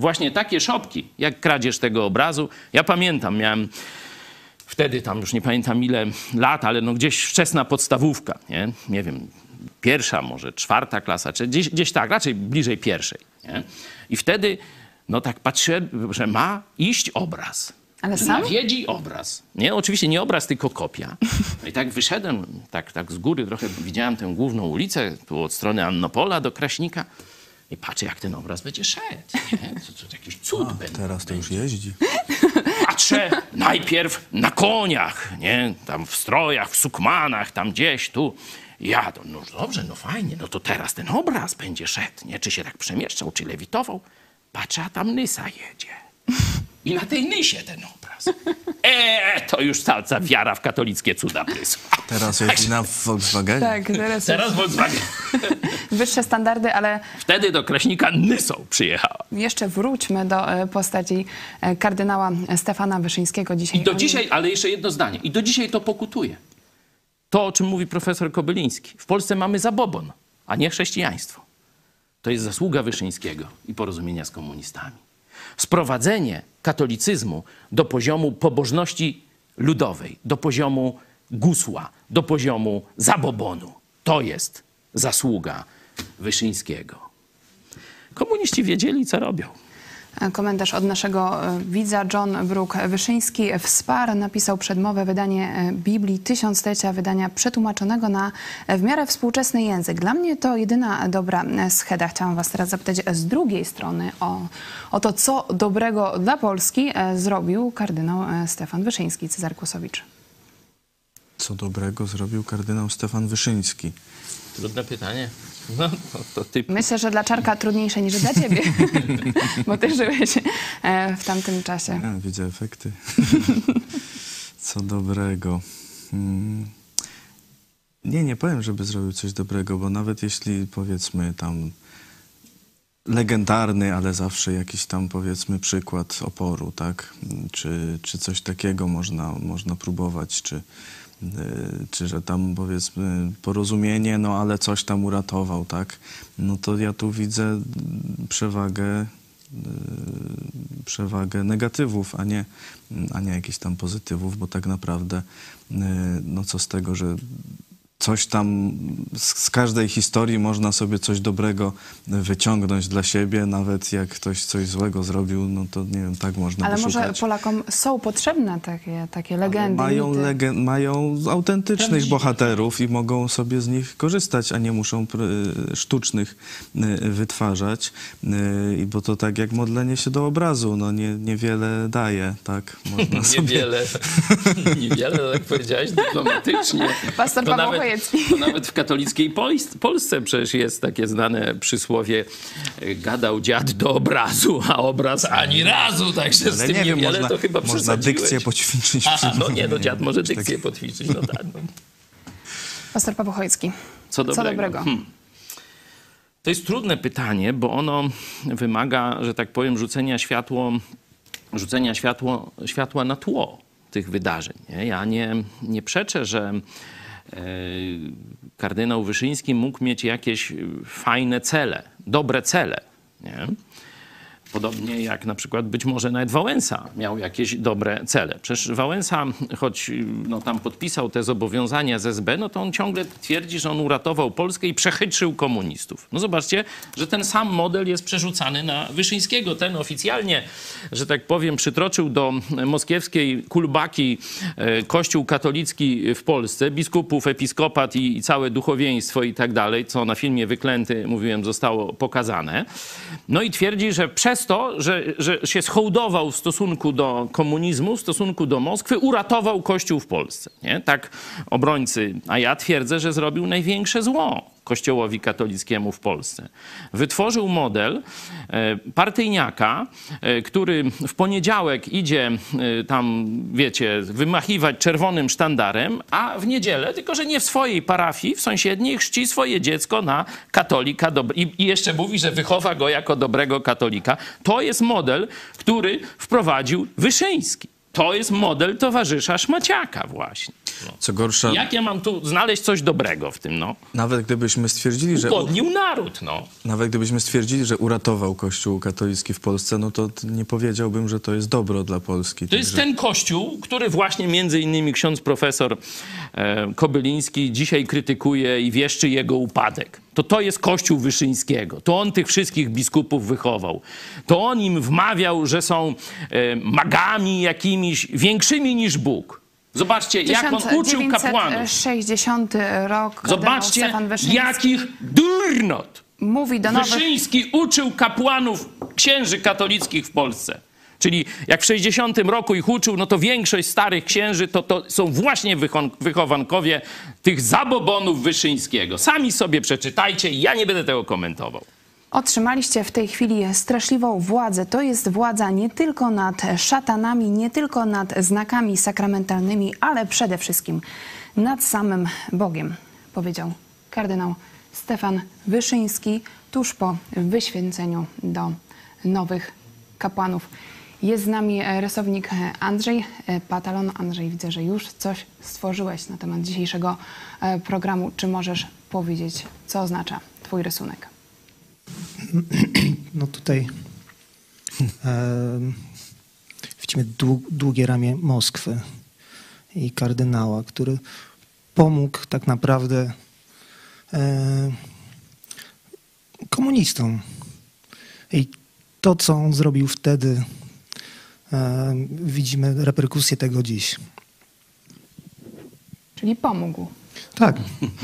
właśnie takie szopki, jak kradzież tego obrazu. Ja pamiętam, miałem wtedy tam już nie pamiętam ile lat, ale no gdzieś wczesna podstawówka, nie, nie wiem, pierwsza może, czwarta klasa, czy gdzieś, gdzieś tak, raczej bliżej pierwszej. Nie? I wtedy no tak patrzę, że ma iść obraz. Ale sam? Nawiedzi obraz. Nie, oczywiście nie obraz, tylko kopia. No i tak wyszedłem, tak, tak z góry trochę widziałem tę główną ulicę, tu od strony Annopola do Kraśnika i patrzę, jak ten obraz będzie szedł. Nie? Co, co, jakiś cud A, będzie. teraz to już jeździ. Patrzę najpierw na koniach, nie? Tam w strojach, w sukmanach, tam gdzieś tu. Ja, to, no dobrze, no fajnie, no to teraz ten obraz będzie szedł, nie? Czy się tak przemieszczał, czy lewitował. Patrzę, a tam Nysa jedzie. I na tej Nysie ten obraz. Eee, to już cała wiara w katolickie cuda prysła. Teraz jeździ na Volkswagenie. Tak, teraz, Teraz Volkswagen. wyższe standardy, ale Wtedy do Kraśnika Nysą przyjechała. jeszcze wróćmy do e, postaci e, kardynała Stefana Wyszyńskiego. Dzisiaj I do on- dzisiaj, ale jeszcze jedno zdanie, i do dzisiaj to pokutuje. To, o czym mówi profesor Kobyliński. W Polsce mamy zabobon, a nie chrześcijaństwo. To jest zasługa Wyszyńskiego i porozumienia z komunistami. Sprowadzenie katolicyzmu do poziomu pobożności ludowej, do poziomu gusła, do poziomu zabobonu. To jest zasługa Wyszyńskiego. Komuniści wiedzieli, co robią. Komentarz od naszego e, widza. John Bruk-Wyszyński wsparł, napisał przedmowę wydanie e, Biblii Tysiąclecia, wydania przetłumaczonego na e, w miarę współczesny język. Dla mnie to jedyna dobra e, scheda. Chciałam was teraz zapytać z drugiej strony o, o to, co dobrego dla Polski e, zrobił kardynał e, Stefan Wyszyński. Cezary Kłosowicz. Co dobrego zrobił kardynał Stefan Wyszyński? Trudne pytanie. No, to, to ty... Myślę, że dla Czarka trudniejsze niż dla ciebie, bo ty żyłeś e, w tamtym czasie. Ja widzę efekty. Co dobrego. Hmm. Nie, nie powiem, żeby zrobił coś dobrego, bo nawet jeśli powiedzmy tam legendarny, ale zawsze jakiś tam powiedzmy przykład oporu, tak? Czy, czy coś takiego można, można próbować, czy, czy że tam powiedzmy porozumienie, no ale coś tam uratował, tak? No to ja tu widzę przewagę przewagę negatywów, a nie, a nie jakichś tam pozytywów, bo tak naprawdę no co z tego, że coś tam z, z każdej historii można sobie coś dobrego wyciągnąć dla siebie, nawet jak ktoś coś złego zrobił, no to nie wiem, tak można Ale wyszukać. może Polakom są potrzebne takie, takie legendy, Mają, mity. legen- mają autentycznych Prawdziwe. bohaterów i mogą sobie z nich korzystać, a nie muszą pr- sztucznych y, wytwarzać, y, bo to tak jak modlenie się do obrazu, no nie, niewiele daje, tak? Można sobie... Niewiele, niewiele, tak powiedziałeś dyplomatycznie. Pastor To Paweł nawet, Chojecki. to nawet w katolickiej Pols- Polsce przecież jest takie znane przysłowie y, gadał dziad do obrazu, a obraz ani razu, także z Ale tym nie wiem, niewiele można, to chyba można przesadziłeś. dykcję poćwiczyć. Aha, no nie, no wiem, dziad może coś dykcję takiego. potwiczyć, no tak. No. Pastor Paweł Chojecki. Co dobrego? Co dobrego? Hmm. To jest trudne pytanie, bo ono wymaga, że tak powiem, rzucenia, światło, rzucenia światło, światła na tło tych wydarzeń. Nie? Ja nie, nie przeczę, że e, kardynał Wyszyński mógł mieć jakieś fajne cele, dobre cele. Nie? Podobnie jak na przykład być może nawet Wałęsa miał jakieś dobre cele. Przecież Wałęsa, choć no, tam podpisał te zobowiązania z S B, no to on ciągle twierdzi, że on uratował Polskę i przechytrzył komunistów. No zobaczcie, że ten sam model jest przerzucany na Wyszyńskiego. Ten oficjalnie, że tak powiem, przytroczył do moskiewskiej kulbaki e, Kościół katolicki w Polsce, biskupów, episkopat i, i całe duchowieństwo i tak dalej, co na filmie Wyklęty, mówiłem, zostało pokazane. No i twierdzi, że przez to, że, że się schołdował w stosunku do komunizmu, w stosunku do Moskwy, uratował Kościół w Polsce. Nie? Tak obrońcy, a ja twierdzę, że zrobił największe zło Kościołowi katolickiemu w Polsce. Wytworzył model e, partyjniaka, e, który w poniedziałek idzie e, tam, wiecie, wymachiwać czerwonym sztandarem, a w niedzielę, tylko że nie w swojej parafii, w sąsiedniej, chrzci swoje dziecko na katolika dobre- i, i jeszcze mówi, że wychowa go jako dobrego katolika. To jest model, który wprowadził Wyszyński. To jest model towarzysza Szmaciaka właśnie. No. Co gorsza, Jak ja mam tu znaleźć coś dobrego w tym, no? nawet gdybyśmy stwierdzili, że... Upodnił naród, no. Nawet gdybyśmy stwierdzili, że uratował Kościół katolicki w Polsce, no to nie powiedziałbym, że to jest dobro dla Polski. To jest ten kościół, który właśnie między innymi ksiądz profesor e, Kobyliński dzisiaj krytykuje i wieszczy jego upadek. To to jest kościół Wyszyńskiego. To on tych wszystkich biskupów wychował. To on im wmawiał, że są e, magami jakimiś większymi niż Bóg. Zobaczcie, jak on uczył kapłanów. tysiąc dziewięćset sześćdziesiąty rok. Zobaczcie, Stefan Wyszyński jakich durnot mówi do nowych... Wyszyński uczył kapłanów księży katolickich w Polsce. Czyli jak w sześćdziesiątym roku ich uczył, no to większość starych księży to, to są właśnie wychowankowie tych zabobonów Wyszyńskiego. Sami sobie przeczytajcie i ja nie będę tego komentował. Otrzymaliście w tej chwili straszliwą władzę. To jest władza nie tylko nad szatanami, nie tylko nad znakami sakramentalnymi, ale przede wszystkim nad samym Bogiem, powiedział kardynał Stefan Wyszyński tuż po wyświęceniu do nowych kapłanów. Jest z nami rysownik Andrzej Patalon. Andrzej, widzę, że już coś stworzyłeś na temat dzisiejszego programu. Czy możesz powiedzieć, co oznacza twój rysunek? No tutaj e, widzimy długie ramię Moskwy i kardynała, który pomógł tak naprawdę e, komunistom. I to, co on zrobił wtedy, e, widzimy reperkusje tego dziś. Czyli pomógł. Tak.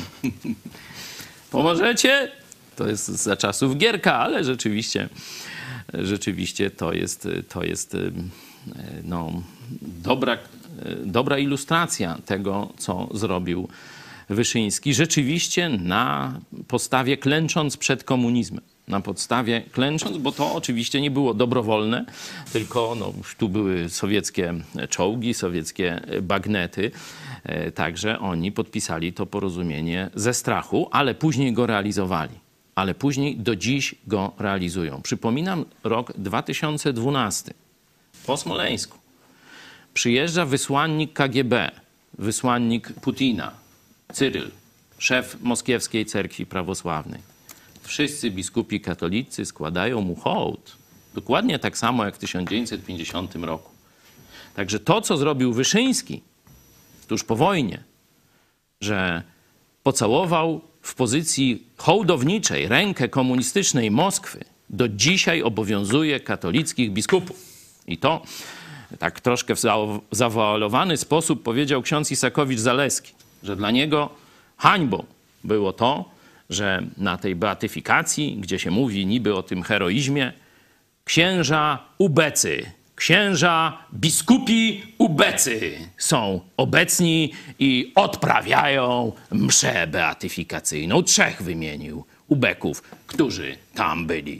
Pomożecie? To jest za czasów Gierka, ale rzeczywiście, rzeczywiście to jest, to jest no, dobra, dobra ilustracja tego, co zrobił Wyszyński. Rzeczywiście na podstawie klęcząc przed komunizmem. Na podstawie klęcząc, bo to oczywiście nie było dobrowolne, tylko no, tu były sowieckie czołgi, sowieckie bagnety. Także oni podpisali to porozumienie ze strachu, ale później go realizowali. Ale później do dziś go realizują. Przypominam rok dwa tysiące dwunasty. Po Smoleńsku przyjeżdża wysłannik K G B, wysłannik Putina, Cyryl, szef Moskiewskiej Cerkwi Prawosławnej. Wszyscy biskupi katolicy składają mu hołd. Dokładnie tak samo jak w tysiąc dziewięćset pięćdziesiątym roku. Także to, co zrobił Wyszyński tuż po wojnie, że pocałował w pozycji hołdowniczej rękę komunistycznej Moskwy, do dzisiaj obowiązuje katolickich biskupów. I to tak troszkę w zawoalowany sposób powiedział ksiądz Isakowicz-Zaleski, że dla niego hańbą było to, że na tej beatyfikacji, gdzie się mówi niby o tym heroizmie, księża ubecy, księża biskupi ubecy są obecni i odprawiają mszę beatyfikacyjną. Trzech wymienił ubeków, którzy tam byli.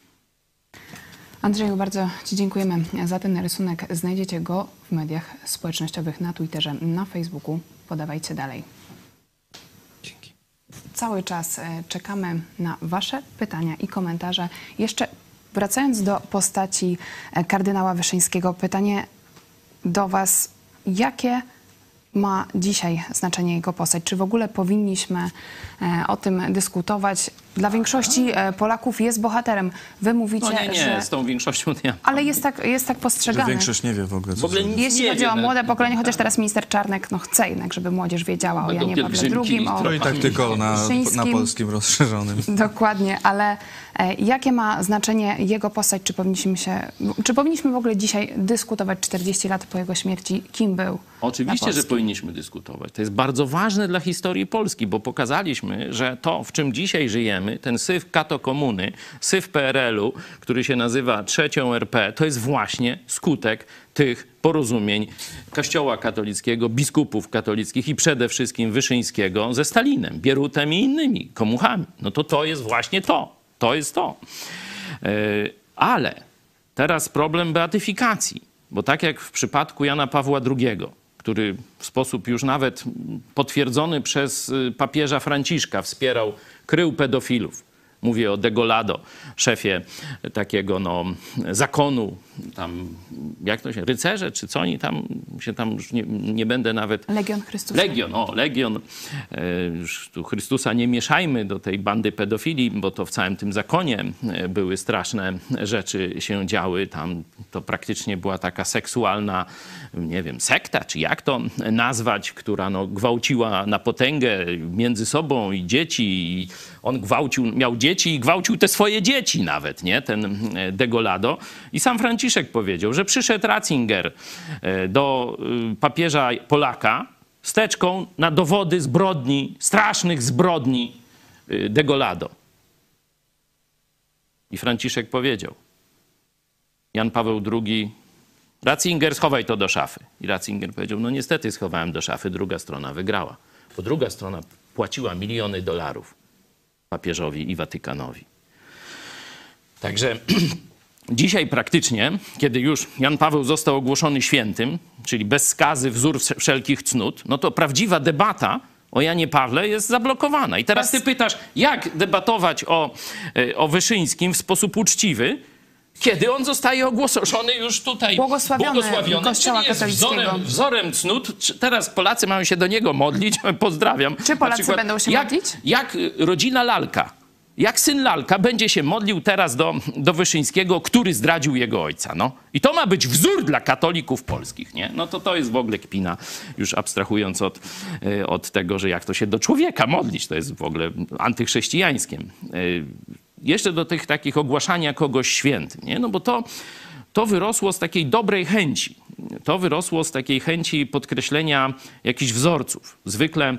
Andrzeju, bardzo ci dziękujemy za ten rysunek. Znajdziecie go w mediach społecznościowych, na Twitterze, na Facebooku. Podawajcie dalej. Dzięki. Cały czas czekamy na wasze pytania i komentarze. Jeszcze wracając do postaci kardynała Wyszyńskiego, pytanie do was, jakie ma dzisiaj znaczenie jego postać? Czy w ogóle powinniśmy o tym dyskutować? Dla większości Polaków jest bohaterem. Wy mówicie, no nie, nie, że... z tą większością nie. Ale jest tak, jest tak Że postrzegane. większość nie wie w ogóle, co W ogóle zrobił. Jeśli nie chodzi wie, o no, młode pokolenie, chociaż tak. teraz minister Czarnek no chce jednak, żeby młodzież wiedziała o Będą Janie Pawle pielgrzymki drugim, o... To i tak tylko na, na Wyszyńskim. polskim rozszerzonym. Dokładnie, ale e, jakie ma znaczenie jego postać? Czy powinniśmy się, czy powinniśmy w ogóle dzisiaj dyskutować czterdzieści lat po jego śmierci, kim był? Oczywiście, że powinniśmy dyskutować. To jest bardzo ważne dla historii Polski, bo pokazaliśmy, że to, w czym dzisiaj żyjemy, ten syf katokomuny, syf P R L-u, który się nazywa trzecią R P, to jest właśnie skutek tych porozumień Kościoła katolickiego, biskupów katolickich i przede wszystkim Wyszyńskiego ze Stalinem, Bierutem i innymi komuchami. No to to jest właśnie to. To jest to. Yy, ale teraz problem beatyfikacji, bo tak jak w przypadku Jana Pawła drugiego, który w sposób już nawet potwierdzony przez papieża Franciszka wspierał, krył pedofilów. Mówię o Degolado, szefie takiego no, zakonu tam, jak to się, rycerze, czy co oni tam, się tam już nie, nie będę nawet... Legion Chrystusa. Legion, o, Legion. E, już tu Chrystusa nie mieszajmy do tej bandy pedofilii, bo to w całym tym zakonie były straszne rzeczy się działy. Tam to praktycznie była taka seksualna, nie wiem, sekta, czy jak to nazwać, która no, gwałciła na potęgę między sobą i dzieci. I on gwałcił, miał dzieci i gwałcił te swoje dzieci nawet, nie? Ten Degollado. I sam Franciszek powiedział, że przyszedł Ratzinger do papieża Polaka z teczką na dowody zbrodni, strasznych zbrodni Degollado. I Franciszek powiedział, Jan Paweł drugi, Ratzinger, schowaj to do szafy. I Ratzinger powiedział, no niestety schowałem do szafy, druga strona wygrała. Bo druga strona płaciła miliony dolarów papieżowi i Watykanowi. Także dzisiaj praktycznie, kiedy już Jan Paweł został ogłoszony świętym, czyli bez skazy, wzór wszelkich cnót, no to prawdziwa debata o Janie Pawle jest zablokowana. I teraz ty pytasz, jak debatować o, o Wyszyńskim w sposób uczciwy, kiedy on zostaje ogłoszony już tutaj błogosławiony, błogosławiony Kościoła jest katolickiego. Wzorem, wzorem cnót. Teraz Polacy mają się do niego modlić. Pozdrawiam. Czy Polacy przykład, będą się jak, modlić? Jak rodzina Lalka, jak syn Lalka będzie się modlił teraz do, do Wyszyńskiego, który zdradził jego ojca. No. I to ma być wzór dla katolików polskich. Nie? No to to jest w ogóle kpina, już abstrahując od, od tego, że jak to się do człowieka modlić. To jest w ogóle antychrześcijańskie. Jeszcze do tych takich ogłaszania kogoś świętym, nie? No bo to, to wyrosło z takiej dobrej chęci. To wyrosło z takiej chęci podkreślenia jakichś wzorców. Zwykle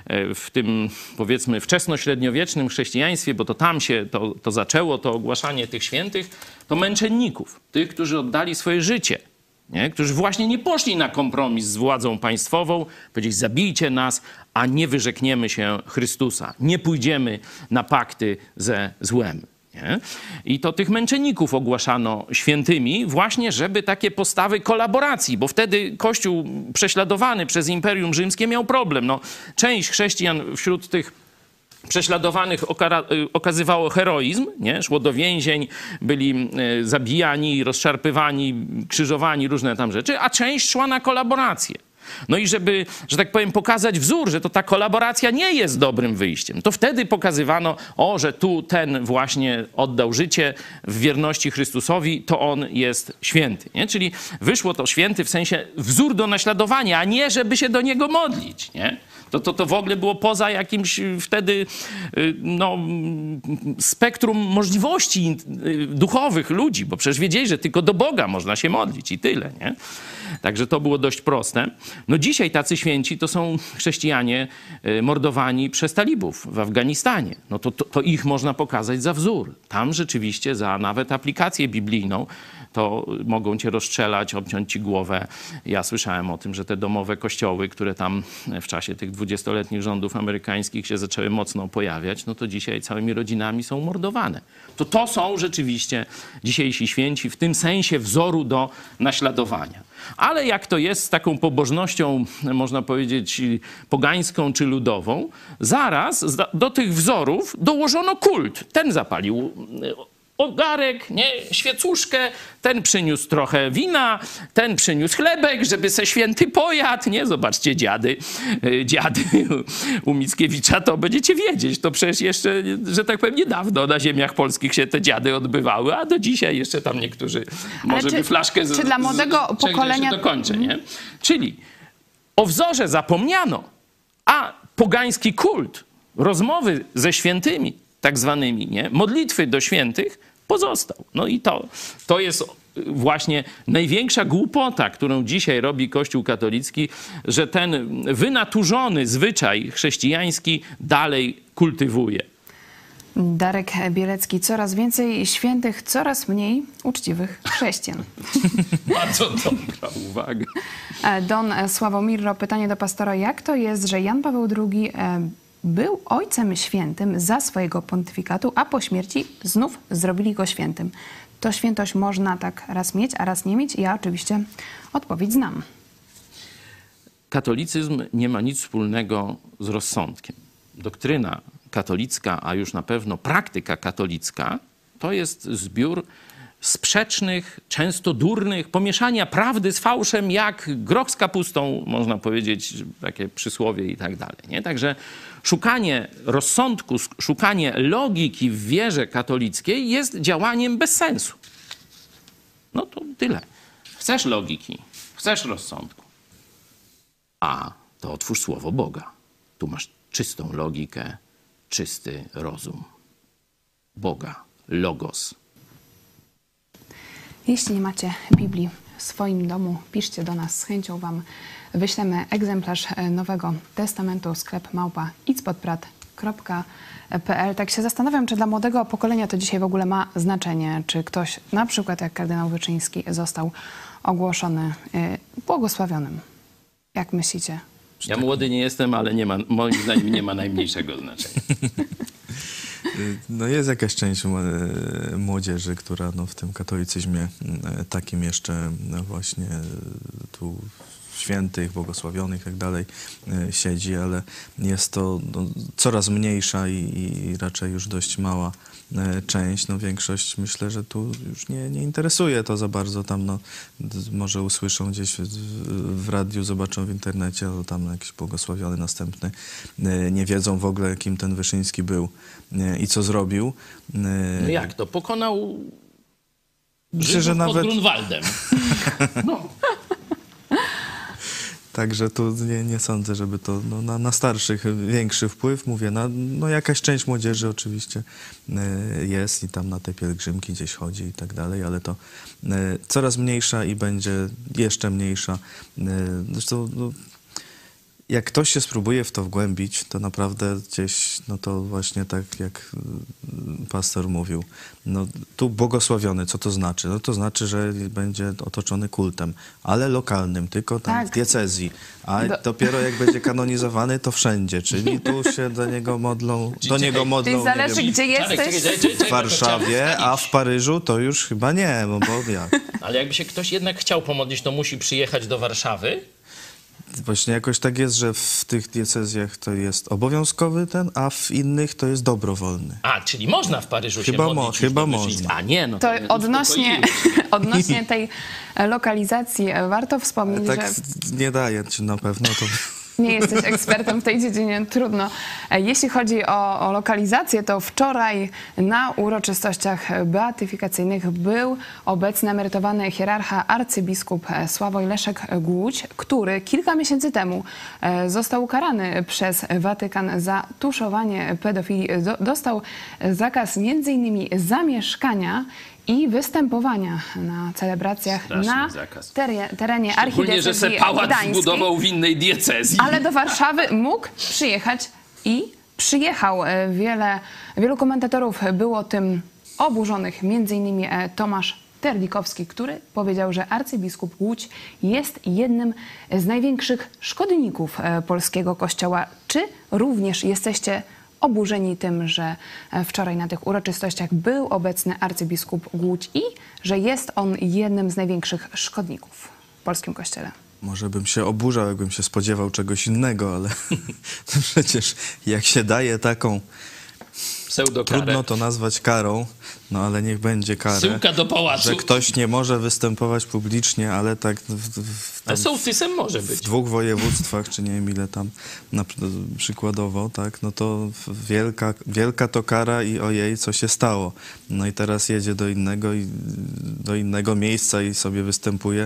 w tym, powiedzmy, wczesnośredniowiecznym chrześcijaństwie, bo to tam się to, to zaczęło, to ogłaszanie tych świętych, to męczenników, tych, którzy oddali swoje życie, nie? Którzy właśnie nie poszli na kompromis z władzą państwową, powiedzieli, zabijcie nas, a nie wyrzekniemy się Chrystusa, nie pójdziemy na pakty ze złem. Nie? I to tych męczenników ogłaszano świętymi właśnie, żeby takie postawy kolaboracji, bo wtedy Kościół prześladowany przez Imperium Rzymskie miał problem. No, część chrześcijan wśród tych prześladowanych okazywało heroizm, nie? Szło do więzień, byli zabijani, rozszarpywani, krzyżowani, różne tam rzeczy, a część szła na kolaborację. No i żeby, że tak powiem, pokazać wzór, że to ta kolaboracja nie jest dobrym wyjściem, to wtedy pokazywano, o, że tu ten właśnie oddał życie w wierności Chrystusowi, to on jest święty. Nie? Czyli wyszło to święty w sensie wzór do naśladowania, a nie żeby się do niego modlić. Nie? To, to, to w ogóle było poza jakimś wtedy no, spektrum możliwości duchowych ludzi, bo przecież wiedzieli, że tylko do Boga można się modlić i tyle. Nie? Także to było dość proste. No dzisiaj tacy święci to są chrześcijanie mordowani przez talibów w Afganistanie. No to, to, to ich można pokazać za wzór. Tam rzeczywiście za nawet aplikację biblijną to mogą cię rozstrzelać, obciąć ci głowę. Ja słyszałem o tym, że te domowe kościoły, które tam w czasie tych dwudziestoletnich rządów amerykańskich się zaczęły mocno pojawiać, no to dzisiaj całymi rodzinami są mordowane. To to są rzeczywiście dzisiejsi święci w tym sensie wzoru do naśladowania. Ale jak to jest z taką pobożnością, można powiedzieć, pogańską czy ludową, zaraz do tych wzorów dołożono kult. Ten zapalił ogarek, nie, świecuszkę, ten przyniósł trochę wina, ten przyniósł chlebek, żeby se święty pojadł, nie? Zobaczcie, dziady, dziady u Mickiewicza, to będziecie wiedzieć, to przecież jeszcze, że tak powiem, niedawno na ziemiach polskich się te dziady odbywały, a do dzisiaj jeszcze tam niektórzy, ale może czy, by flaszkę... Z, czy dla młodego z, pokolenia... Jeszcze dokończę, nie? Czyli o wzorze zapomniano, a pogański kult, rozmowy ze świętymi, tak zwanymi, nie? Modlitwy do świętych pozostał. No i to, to jest właśnie największa głupota, którą dzisiaj robi Kościół katolicki, że ten wynaturzony zwyczaj chrześcijański dalej kultywuje. Darek Bielecki, coraz więcej świętych, coraz mniej uczciwych chrześcijan. Bardzo dobra uwaga. Don Sławomirro, pytanie do pastora. Jak to jest, że Jan Paweł drugi był ojcem świętym za swojego pontyfikatu, a po śmierci znów zrobili go świętym? To świętość można tak raz mieć, a raz nie mieć? Ja oczywiście odpowiedź znam. Katolicyzm nie ma nic wspólnego z rozsądkiem. Doktryna katolicka, a już na pewno praktyka katolicka, to jest zbiór sprzecznych, często durnych, pomieszania prawdy z fałszem, jak groch z kapustą, można powiedzieć, takie przysłowie i tak dalej. Nie? Także szukanie rozsądku, szukanie logiki w wierze katolickiej jest działaniem bez sensu. No to tyle. Chcesz logiki, chcesz rozsądku, a to otwórz Słowo Boga. Tu masz czystą logikę, czysty rozum Boga, Logos. Jeśli nie macie Biblii w swoim domu, piszcie do nas, z chęcią wam wyślemy egzemplarz Nowego Testamentu, sklep małpa icpodprat kropka p l. Tak się zastanawiam, czy dla młodego pokolenia to dzisiaj w ogóle ma znaczenie, czy ktoś, na przykład jak kardynał Wyczyński, został ogłoszony błogosławionym. Jak myślicie? Ja młody nie jestem, ale nie ma, moim zdaniem nie ma najmniejszego znaczenia. No jest jakaś część młodzieży, która no, w tym katolicyzmie takim jeszcze no, właśnie tu świętych, błogosławionych i tak dalej siedzi, ale jest to no, coraz mniejsza i, i raczej już dość mała część. No większość myślę, że tu już nie, nie interesuje to za bardzo. Tam no, może usłyszą gdzieś w, w radiu, zobaczą w internecie, to tam jakiś błogosławiony następny. Nie wiedzą w ogóle, kim ten Wyszyński był i co zrobił. No jak to? Pokonał Myślę, że nawet... pod nawet Grunwaldem. No. Także tu nie, nie sądzę, żeby to no, na, na starszych większy wpływ, mówię, na, no jakaś część młodzieży oczywiście y, jest i tam na te pielgrzymki gdzieś chodzi i tak dalej, ale to y, coraz mniejsza i będzie jeszcze mniejsza. Y, zresztą no, jak ktoś się spróbuje w to wgłębić, to naprawdę gdzieś, no to właśnie tak jak pastor mówił, no tu błogosławiony, co to znaczy? No to znaczy, że będzie otoczony kultem, ale lokalnym, tylko tam Tak. w diecezji, a Do- dopiero jak będzie kanonizowany, to wszędzie, czyli tu się do niego modlą, do niego modlą, Czyli nie zależy, wiem, gdzie jesteś. w Warszawie, a w Paryżu to już chyba nie, no bo jak? Ale jakby się ktoś jednak chciał pomodlić, to musi przyjechać do Warszawy. Właśnie jakoś tak jest, że w tych diecezjach to jest obowiązkowy ten, a w innych to jest dobrowolny. A, czyli można w Paryżu Chyba się mo- modlić. chyba już do można. Wyszyńska. A nie, no To to odnośnie, uspokoiłem. odnośnie tej lokalizacji warto wspomnieć, Tak że nie daje ci na pewno to. nie jesteś ekspertem w tej dziedzinie, trudno. Jeśli chodzi o, o lokalizację, to wczoraj na uroczystościach beatyfikacyjnych był obecny emerytowany hierarcha arcybiskup Sławoj Leszek Głódź, który kilka miesięcy temu e, został ukarany przez Watykan za tuszowanie pedofilii. Do, dostał zakaz między innymi zamieszkania i występowania na celebracjach Straszny na zakaz. terie, terenie Szczególnie, że se archidiecezji pałac gdańskiej. zbudował w innej diecezji. Ale do Warszawy mógł przyjechać i przyjechał. E, Wiele, wielu komentatorów było tym oburzonych, między innymi e, Tomasz Terlikowski, który powiedział, że arcybiskup Łódź jest jednym z największych szkodników e, polskiego kościoła. Czy również jesteście oburzeni tym, że e, wczoraj na tych uroczystościach był obecny arcybiskup Łódź i że jest on jednym z największich szkodników w polskim kościele? Może bym się oburzał, jakbym się spodziewał czegoś innego, ale to przecież jak się daje taką, Pseudokarę. trudno to nazwać karą, no ale niech będzie karę, Zsyłka do pałacu. że ktoś nie może występować publicznie, ale tak w, w, Ale tam, sołtysem może w być. dwóch województwach, czy nie wiem ile tam na, przykładowo, tak, no to wielka, wielka to kara i ojej, co się stało. No i teraz jedzie do innego, i, do innego miejsca i sobie występuje.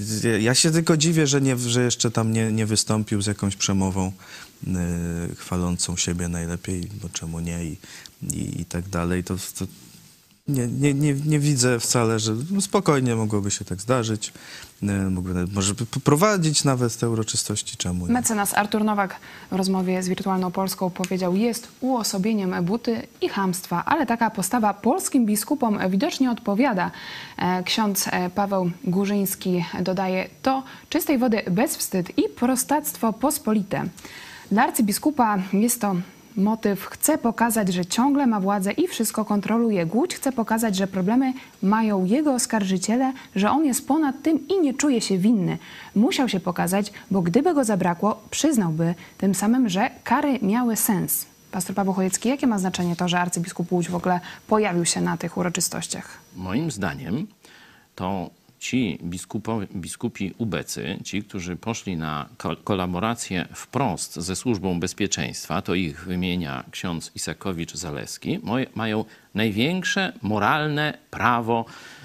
Ja się tylko dziwię, że, nie, że jeszcze tam nie, nie wystąpił z jakąś przemową yy, chwalącą siebie najlepiej, bo czemu nie i, i, i tak dalej. To, to nie, nie, nie, nie widzę wcale, że no spokojnie mogłoby się tak zdarzyć. Mógłby nawet, może poprowadzić nawet te uroczystości, czemu nie? Mecenas Artur Nowak w rozmowie z Wirtualną Polską powiedział, jest uosobieniem buty i chamstwa, ale taka postawa polskim biskupom widocznie odpowiada. E, Ksiądz e, Paweł Górzyński dodaje, to czystej wody bezwstyd i prostactwo pospolite. Dla arcybiskupa jest to motyw, chce pokazać, że ciągle ma władzę i wszystko kontroluje. Głódź chce pokazać, że problemy mają jego oskarżyciele, że on jest ponad tym i nie czuje się winny. Musiał się pokazać, bo gdyby go zabrakło, przyznałby tym samym, że kary miały sens. pastor Paweł Chojecki, jakie ma znaczenie to, że arcybiskup Łódź w ogóle pojawił się na tych uroczystościach? Moim zdaniem to ci biskupo, biskupi ubecy, ci, którzy poszli na kol kolaborację wprost ze Służbą Bezpieczeństwa, to ich wymienia ksiądz Isakowicz-Zaleski, mają największe moralne prawo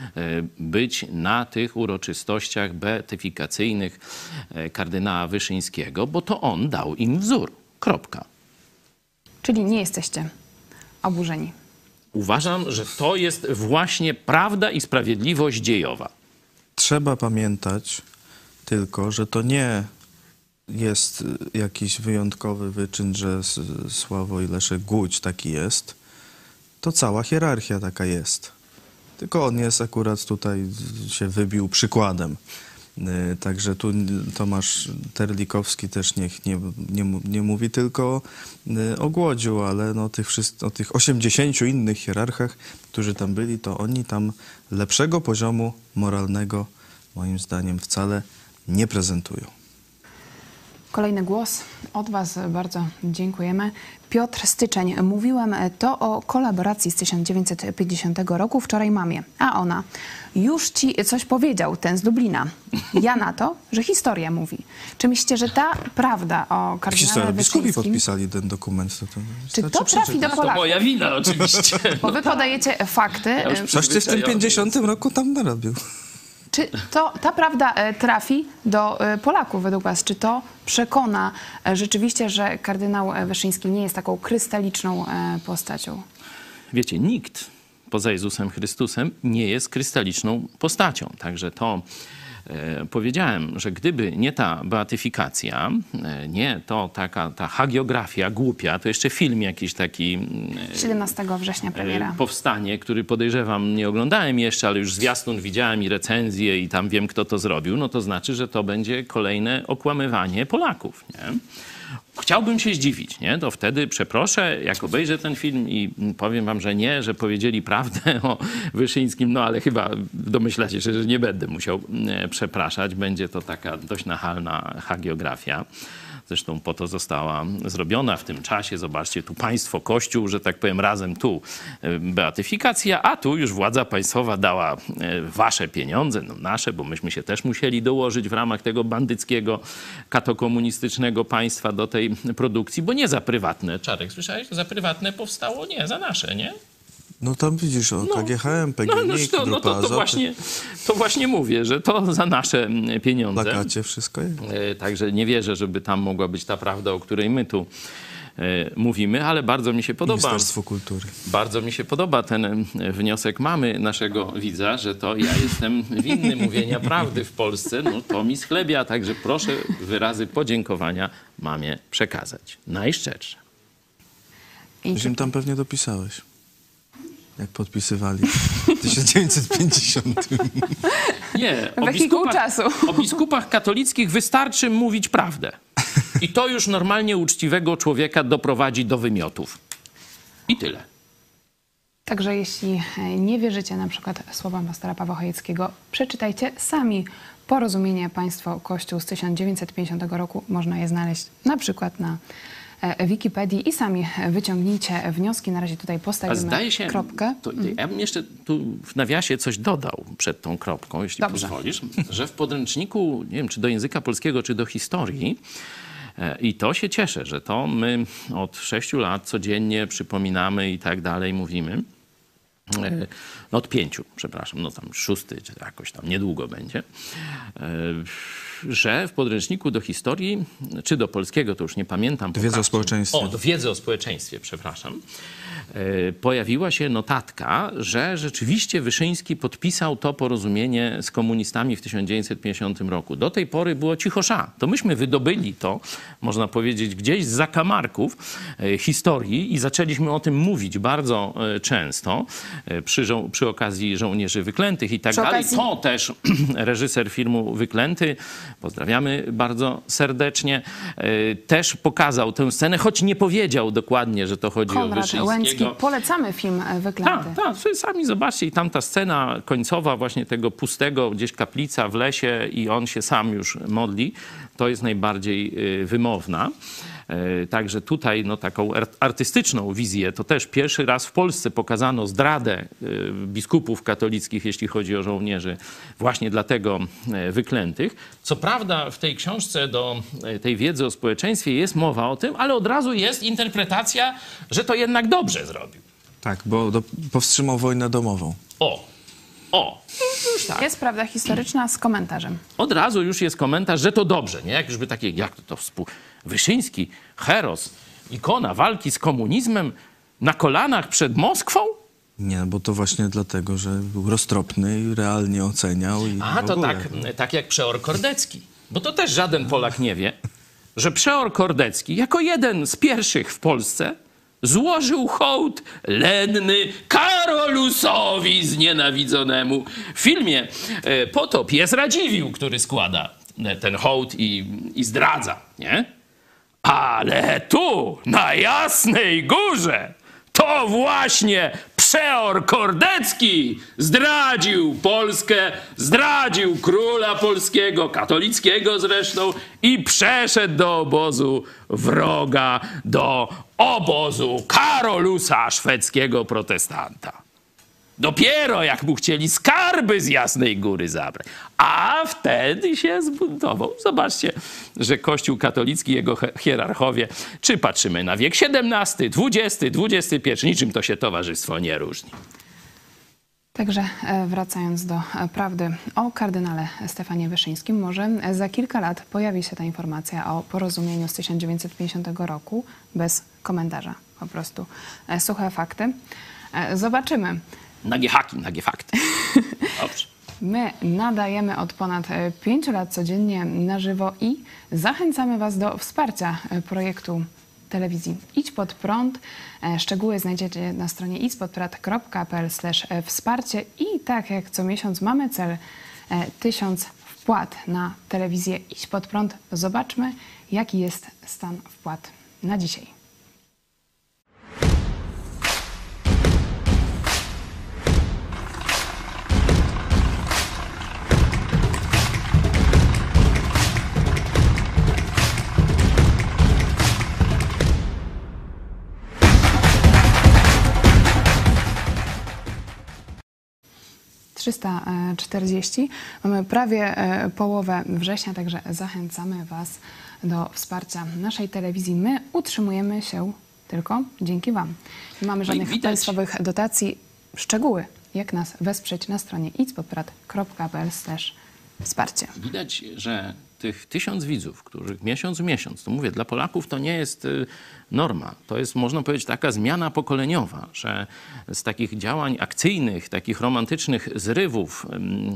być na tych uroczystościach beatyfikacyjnych kardynała Wyszyńskiego, bo to on dał im wzór. Kropka. Czyli nie jesteście oburzeni. Uważam, że to jest właśnie prawda i sprawiedliwość dziejowa. Trzeba pamiętać tylko, że to nie jest jakiś wyjątkowy wyczyn, że Sławoj Leszek Głódź taki jest. To cała hierarchia taka jest. Tylko on jest akurat tutaj, się wybił przykładem. Także tu Tomasz Terlikowski też niech nie, nie, nie mówi tylko o Głodziu, ale no tych, o tych osiemdziesięciu innych hierarchach, którzy tam byli, to oni tam lepszego poziomu moralnego moim zdaniem wcale nie prezentują. Kolejny głos od Was bardzo dziękujemy. Piotr Styczeń. Mówiłem to o kolaboracji z tysiąc dziewięćset pięćdziesiątego roku wczoraj mamie. A ona, już ci coś powiedział, ten z Lublina. Ja na to, że historia mówi. Czy myślicie, że ta prawda o kardynale Biskupi Wyszyńskim... podpisali ten dokument. To, to Czy to trafi do Polaków? To moja wina oczywiście. Bo wy podajecie fakty. Ja Coś ty w tym pięćdziesiątym roku tam narobił. Czy to, ta prawda trafi do Polaków według was? Czy to przekona rzeczywiście, że kardynał Wyszyński nie jest taką krystaliczną postacią? Wiecie, nikt poza Jezusem Chrystusem nie jest krystaliczną postacią. Także to e, powiedziałem, że gdyby nie ta beatyfikacja, e, nie to taka ta hagiografia głupia, to jeszcze film jakiś taki e, siedemnastego września premiera. E, powstanie, który podejrzewam, nie oglądałem jeszcze, ale już zwiastun widziałem i recenzję i tam wiem, kto to zrobił, no to znaczy, że to będzie kolejne okłamywanie Polaków, nie? Chciałbym się zdziwić, nie? To wtedy przeproszę, jak obejrzę ten film i powiem wam, że nie, że powiedzieli prawdę o Wyszyńskim, no ale chyba domyślacie się, że nie będę musiał przepraszać. Będzie to taka dość nachalna hagiografia. Zresztą po to została zrobiona w tym czasie. Zobaczcie, tu państwo, kościół, że tak powiem, razem tu beatyfikacja, a tu już władza państwowa dała wasze pieniądze, no nasze, bo myśmy się też musieli dołożyć w ramach tego bandyckiego, katokomunistycznego państwa do tej produkcji, bo nie za prywatne. Czarek, słyszałeś? Za prywatne powstało? Nie, za nasze, nie? No tam widzisz, o K G H M, P G N I K, no, no, no to, to, właśnie, to właśnie mówię, że to za nasze pieniądze. Plakacie wszystko jest. Także nie wierzę, żeby tam mogła być ta prawda, o której my tu mówimy, ale bardzo mi się podoba. Ministerstwo Kultury. Bardzo mi się podoba ten wniosek mamy naszego widza, że to ja jestem winny mówienia prawdy w Polsce. No to mi schlebia, także proszę wyrazy podziękowania mamie przekazać. Najszczersze. Już im tam pewnie dopisałeś. Jak podpisywali w tysiąc dziewięćset pięćdziesiątym. Nie, o biskupach, czasu. o biskupach katolickich wystarczy mówić prawdę. I to już normalnie uczciwego człowieka doprowadzi do wymiotów. I tyle. Także jeśli nie wierzycie na przykład słowom pastora Pawła Chojeckiego, przeczytajcie sami Porozumienie Państwo-Kościół z tysiąc dziewięćset pięćdziesiątego roku. Można je znaleźć na przykład na Wikipedii i sami wyciągnijcie wnioski. Na razie tutaj postawimy A zdaje się, kropkę. To, ja bym jeszcze tu w nawiasie coś dodał przed tą kropką, jeśli Dobrze. pozwolisz, że w podręczniku, nie wiem, czy do języka polskiego, czy do historii, i to się cieszę, że to my od sześciu lat codziennie przypominamy i tak dalej mówimy. No od pięciu, przepraszam, no tam szósty, czy jakoś tam niedługo będzie, że w podręczniku do historii, czy do polskiego, to już nie pamiętam. Do wiedzy o społeczeństwie. O, do wiedzy o społeczeństwie, przepraszam. Pojawiła się notatka, że rzeczywiście Wyszyński podpisał to porozumienie z komunistami w tysiąc dziewięćset pięćdziesiątym roku. Do tej pory było cichosza. To myśmy wydobyli to, można powiedzieć, gdzieś z zakamarków historii i zaczęliśmy o tym mówić bardzo często przy, żo- przy okazji Żołnierzy Wyklętych i tak Przy dalej. okazji- To też reżyser filmu Wyklęty, pozdrawiamy bardzo serdecznie, też pokazał tę scenę, choć nie powiedział dokładnie, że to chodzi o Konrad Wyszyńskiego. Łęcki. Polecamy film Wyklęty. Tak, tak, sobie sami zobaczcie i tam ta scena końcowa właśnie tego pustego, gdzieś kaplica w lesie i on się sam już modli, to jest najbardziej wymowna. Także tutaj no, taką artystyczną wizję, to też pierwszy raz w Polsce pokazano zdradę biskupów katolickich, jeśli chodzi o żołnierzy, właśnie dlatego wyklętych. Co prawda w tej książce do tej wiedzy o społeczeństwie jest mowa o tym, ale od razu jest interpretacja, że to jednak dobrze zrobił. Tak, bo do, powstrzymał wojnę domową. O, o. Już tak. Jest prawda historyczna z komentarzem. Od razu już jest komentarz, że to dobrze, nie? Jak już by takie, jak to, to współ... Wyszyński, heros, ikona walki z komunizmem na kolanach przed Moskwą? Nie, bo to właśnie dlatego, że był roztropny i realnie oceniał. I A, to tak, tak jak Przeor Kordecki. Bo to też żaden Polak nie wie, że Przeor Kordecki jako jeden z pierwszych w Polsce złożył hołd lenny Karolusowi znienawidzonemu. W filmie Potop jest Radziwiłł, który składa ten hołd i, i zdradza, nie? Ale tu, na Jasnej Górze, to właśnie Przeor Kordecki zdradził Polskę, zdradził króla polskiego, katolickiego zresztą, i przeszedł do obozu wroga, do obozu Karolusa, szwedzkiego protestanta. Dopiero jak mu chcieli skarby z Jasnej Góry zabrać. A wtedy się zbuntował. Zobaczcie, że Kościół katolicki, jego hierarchowie, czy patrzymy na wiek siedemnasty, dwudziesty, dwudziesty pierwszy, niczym to się towarzystwo nie różni. Także wracając do prawdy o kardynale Stefanie Wyszyńskim, może za kilka lat pojawi się ta informacja o porozumieniu z tysiąc dziewięćset pięćdziesiątego roku bez komentarza. Po prostu suche fakty. Zobaczymy. Nagie haki, nagie fakty. Dobrze. My nadajemy od ponad pięciu lat codziennie na żywo i zachęcamy Was do wsparcia projektu telewizji Idź Pod Prąd. Szczegóły znajdziecie na stronie idźpodprad kropka p l slash wsparcie i tak jak co miesiąc mamy cel tysiąc wpłat na telewizję Idź Pod Prąd. Zobaczmy, jaki jest stan wpłat na dzisiaj. trzysta czterdzieści. Mamy prawie połowę września, także zachęcamy Was do wsparcia naszej telewizji. My utrzymujemy się tylko dzięki Wam. Nie mamy żadnych widać. państwowych dotacji. Szczegóły, jak nas wesprzeć, na stronie idźpodprad kropka p l slash wsparcie. Widać, że tych tysiąc widzów, których miesiąc w miesiąc, to mówię, dla Polaków to nie jest norma. To jest, można powiedzieć, taka zmiana pokoleniowa, że z takich działań akcyjnych, takich romantycznych zrywów,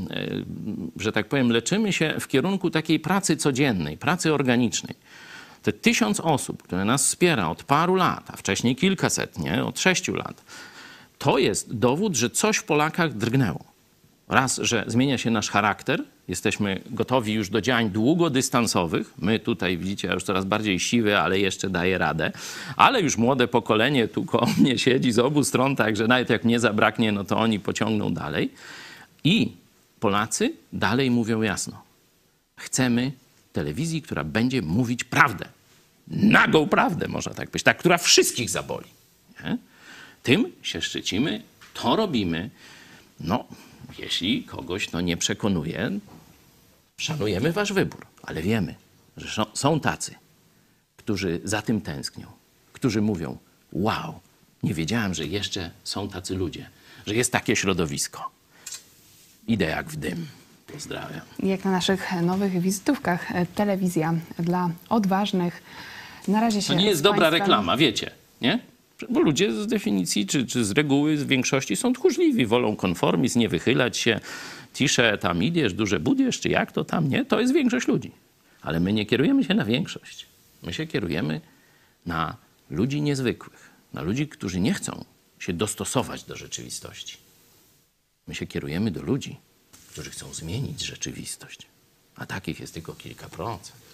że tak powiem, leczymy się w kierunku takiej pracy codziennej, pracy organicznej. Te tysiąc osób, które nas wspiera od paru lat, a wcześniej kilkaset, nie? Od sześciu lat, to jest dowód, że coś w Polakach drgnęło. Raz, że zmienia się nasz charakter, jesteśmy gotowi już do działań długodystansowych. My tutaj, widzicie, ja już coraz bardziej siwy, ale jeszcze daję radę. Ale już młode pokolenie tu koło mnie siedzi z obu stron, także nawet jak mnie zabraknie, no to oni pociągną dalej. I Polacy dalej mówią jasno. Chcemy telewizji, która będzie mówić prawdę. Nagą prawdę, można tak powiedzieć. Tak, która wszystkich zaboli. Nie? Tym się szczycimy, to robimy. No, jeśli kogoś to nie przekonuje, szanujemy wasz wybór, ale wiemy, że są tacy, którzy za tym tęsknią, którzy mówią, wow, nie wiedziałem, że jeszcze są tacy ludzie, że jest takie środowisko. Idę jak w dym. Pozdrawiam. Jak na naszych nowych wizytówkach, telewizja dla odważnych. Na razie się to nie jest dobra państwem... reklama, wiecie, nie? Bo ludzie z definicji, czy, czy z reguły, z większości są tchórzliwi, wolą konformizm, nie wychylać się, ciszę, tam idziesz, duże budziesz, czy jak to tam, nie? To jest większość ludzi. Ale my nie kierujemy się na większość. My się kierujemy na ludzi niezwykłych, na ludzi, którzy nie chcą się dostosować do rzeczywistości. My się kierujemy do ludzi, którzy chcą zmienić rzeczywistość. A takich jest tylko kilka procent.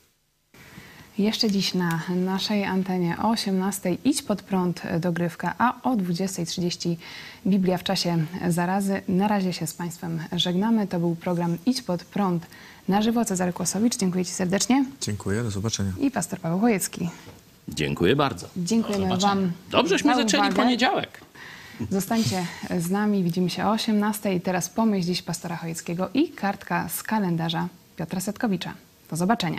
Jeszcze dziś na naszej antenie o osiemnastej Idź Pod Prąd dogrywka, a o dwudziestej trzydzieści Biblia w czasie zarazy. Na razie się z Państwem żegnamy. To był program Idź Pod Prąd na żywo. Cezary Kłosowicz, dziękuję Ci serdecznie. Dziękuję, do zobaczenia. I pastor Paweł Chojecki. Dziękuję bardzo. Dziękujemy Wam. Dobrześmy za zaczęli uwagę. poniedziałek. Zostańcie z nami, widzimy się o osiemnastej. Teraz pomyśl dziś pastora Chojeckiego i kartka z kalendarza Piotra Setkowicza. Do zobaczenia.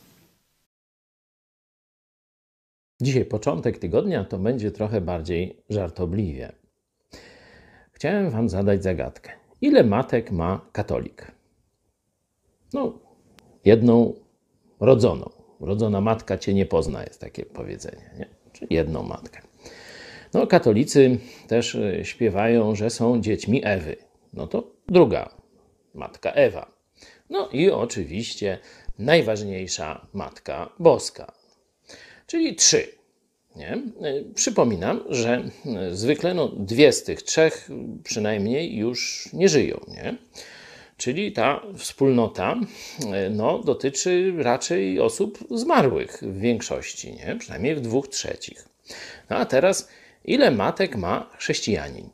Dzisiaj początek tygodnia to będzie trochę bardziej żartobliwie. Chciałem Wam zadać zagadkę. Ile matek ma katolik? No, jedną rodzoną. Rodzona matka cię nie pozna, jest takie powiedzenie, nie? Czyli jedną matkę. No, katolicy też śpiewają, że są dziećmi Ewy. No to druga matka Ewa. No i oczywiście najważniejsza Matka Boska, czyli trzy. Nie? Przypominam, że zwykle no, dwie z tych trzech przynajmniej już nie żyją. Nie? Czyli ta wspólnota no, dotyczy raczej osób zmarłych w większości, nie? Przynajmniej w dwóch trzecich. No a teraz ile matek ma chrześcijanin?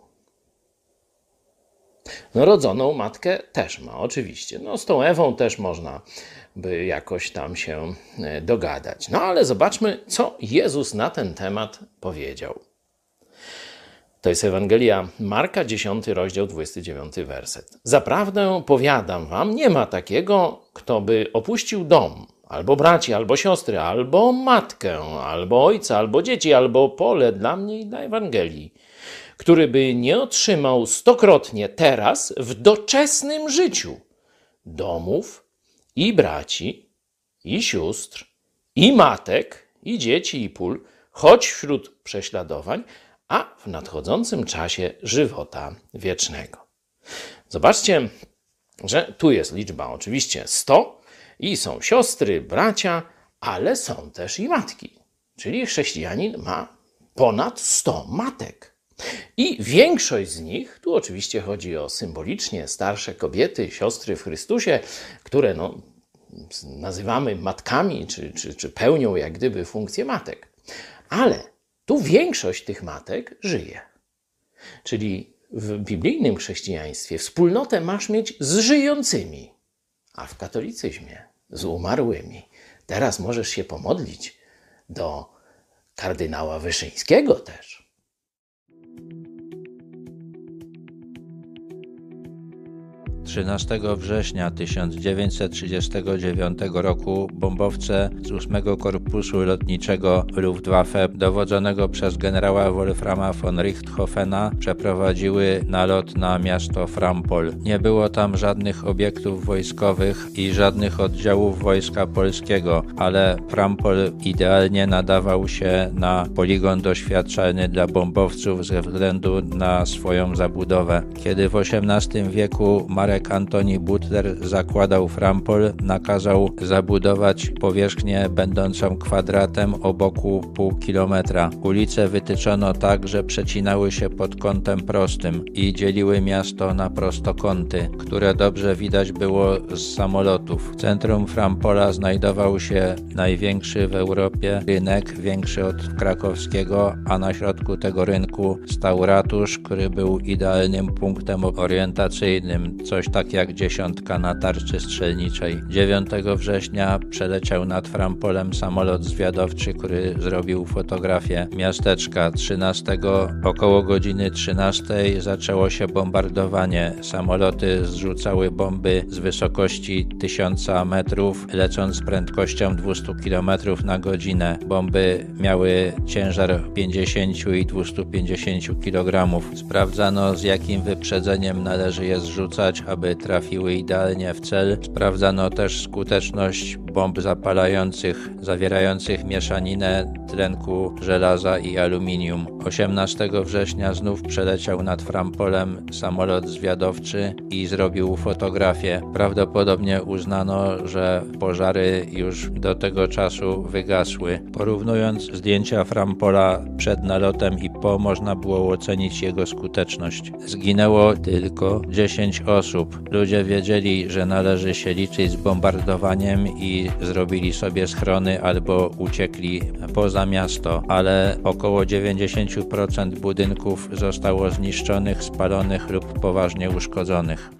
No rodzoną matkę też ma, oczywiście. No z tą Ewą też można by jakoś tam się dogadać. No ale zobaczmy, co Jezus na ten temat powiedział. To jest Ewangelia Marka, dziesiąty rozdział, dwudziesty dziewiąty werset. Zaprawdę powiadam wam, nie ma takiego, kto by opuścił dom, albo braci, albo siostry, albo matkę, albo ojca, albo dzieci, albo pole dla mnie i dla Ewangelii, który by nie otrzymał stokrotnie teraz w doczesnym życiu domów i braci, i sióstr, i matek, i dzieci, i pól, choć wśród prześladowań, a w nadchodzącym czasie żywota wiecznego. Zobaczcie, że tu jest liczba oczywiście sto i są siostry, bracia, ale są też i matki. Czyli chrześcijanin ma ponad sto matek. I większość z nich, tu oczywiście chodzi o symbolicznie starsze kobiety, siostry w Chrystusie, które no, nazywamy matkami, czy, czy, czy pełnią jak gdyby funkcję matek. Ale tu większość tych matek żyje. Czyli w biblijnym chrześcijaństwie wspólnotę masz mieć z żyjącymi, a w katolicyzmie z umarłymi. Teraz możesz się pomodlić do kardynała Wyszyńskiego też. trzynastego września tysiąc dziewięćset trzydziestego dziewiątego roku bombowce z ósmego Korpusu Lotniczego Luftwaffe dowodzonego przez generała Wolframa von Richthofena przeprowadziły nalot na miasto Frampol. Nie było tam żadnych obiektów wojskowych i żadnych oddziałów Wojska Polskiego, ale Frampol idealnie nadawał się na poligon doświadczalny dla bombowców ze względu na swoją zabudowę. Kiedy w osiemnastym wieku Marek Antoni Butler zakładał Frampol, nakazał zabudować powierzchnię będącą kwadratem o boku pół kilometra. Ulice wytyczono tak, że przecinały się pod kątem prostym i dzieliły miasto na prostokąty, które dobrze widać było z samolotów. W centrum Frampola znajdował się największy w Europie rynek, większy od krakowskiego, a na środku tego rynku stał ratusz, który był idealnym punktem orientacyjnym, coś tak jak dziesiątka na tarczy strzelniczej. dziewiątego września przeleciał nad Frampolem samolot zwiadowczy, który zrobił fotografię miasteczka. trzynastego około godziny trzynastej zaczęło się bombardowanie. Samoloty zrzucały bomby z wysokości tysiąca metrów, lecąc z prędkością dwieście kilometrów na godzinę. Bomby miały ciężar pięćdziesiąt i dwieście pięćdziesiąt kilogramów. Sprawdzano, z jakim wyprzedzeniem należy je zrzucać, aby trafiły idealnie w cel. Sprawdzano też skuteczność bomb zapalających, zawierających mieszaninę tlenku żelaza i aluminium. osiemnastego września znów przeleciał nad Frampolem samolot zwiadowczy i zrobił fotografię. Prawdopodobnie uznano, że pożary już do tego czasu wygasły. Porównując zdjęcia Frampola przed nalotem i po, można było ocenić jego skuteczność. Zginęło tylko dziesięć osób. Ludzie wiedzieli, że należy się liczyć z bombardowaniem i zrobili sobie schrony albo uciekli poza miasto, ale około dziewięćdziesiąt procent budynków zostało zniszczonych, spalonych lub poważnie uszkodzonych.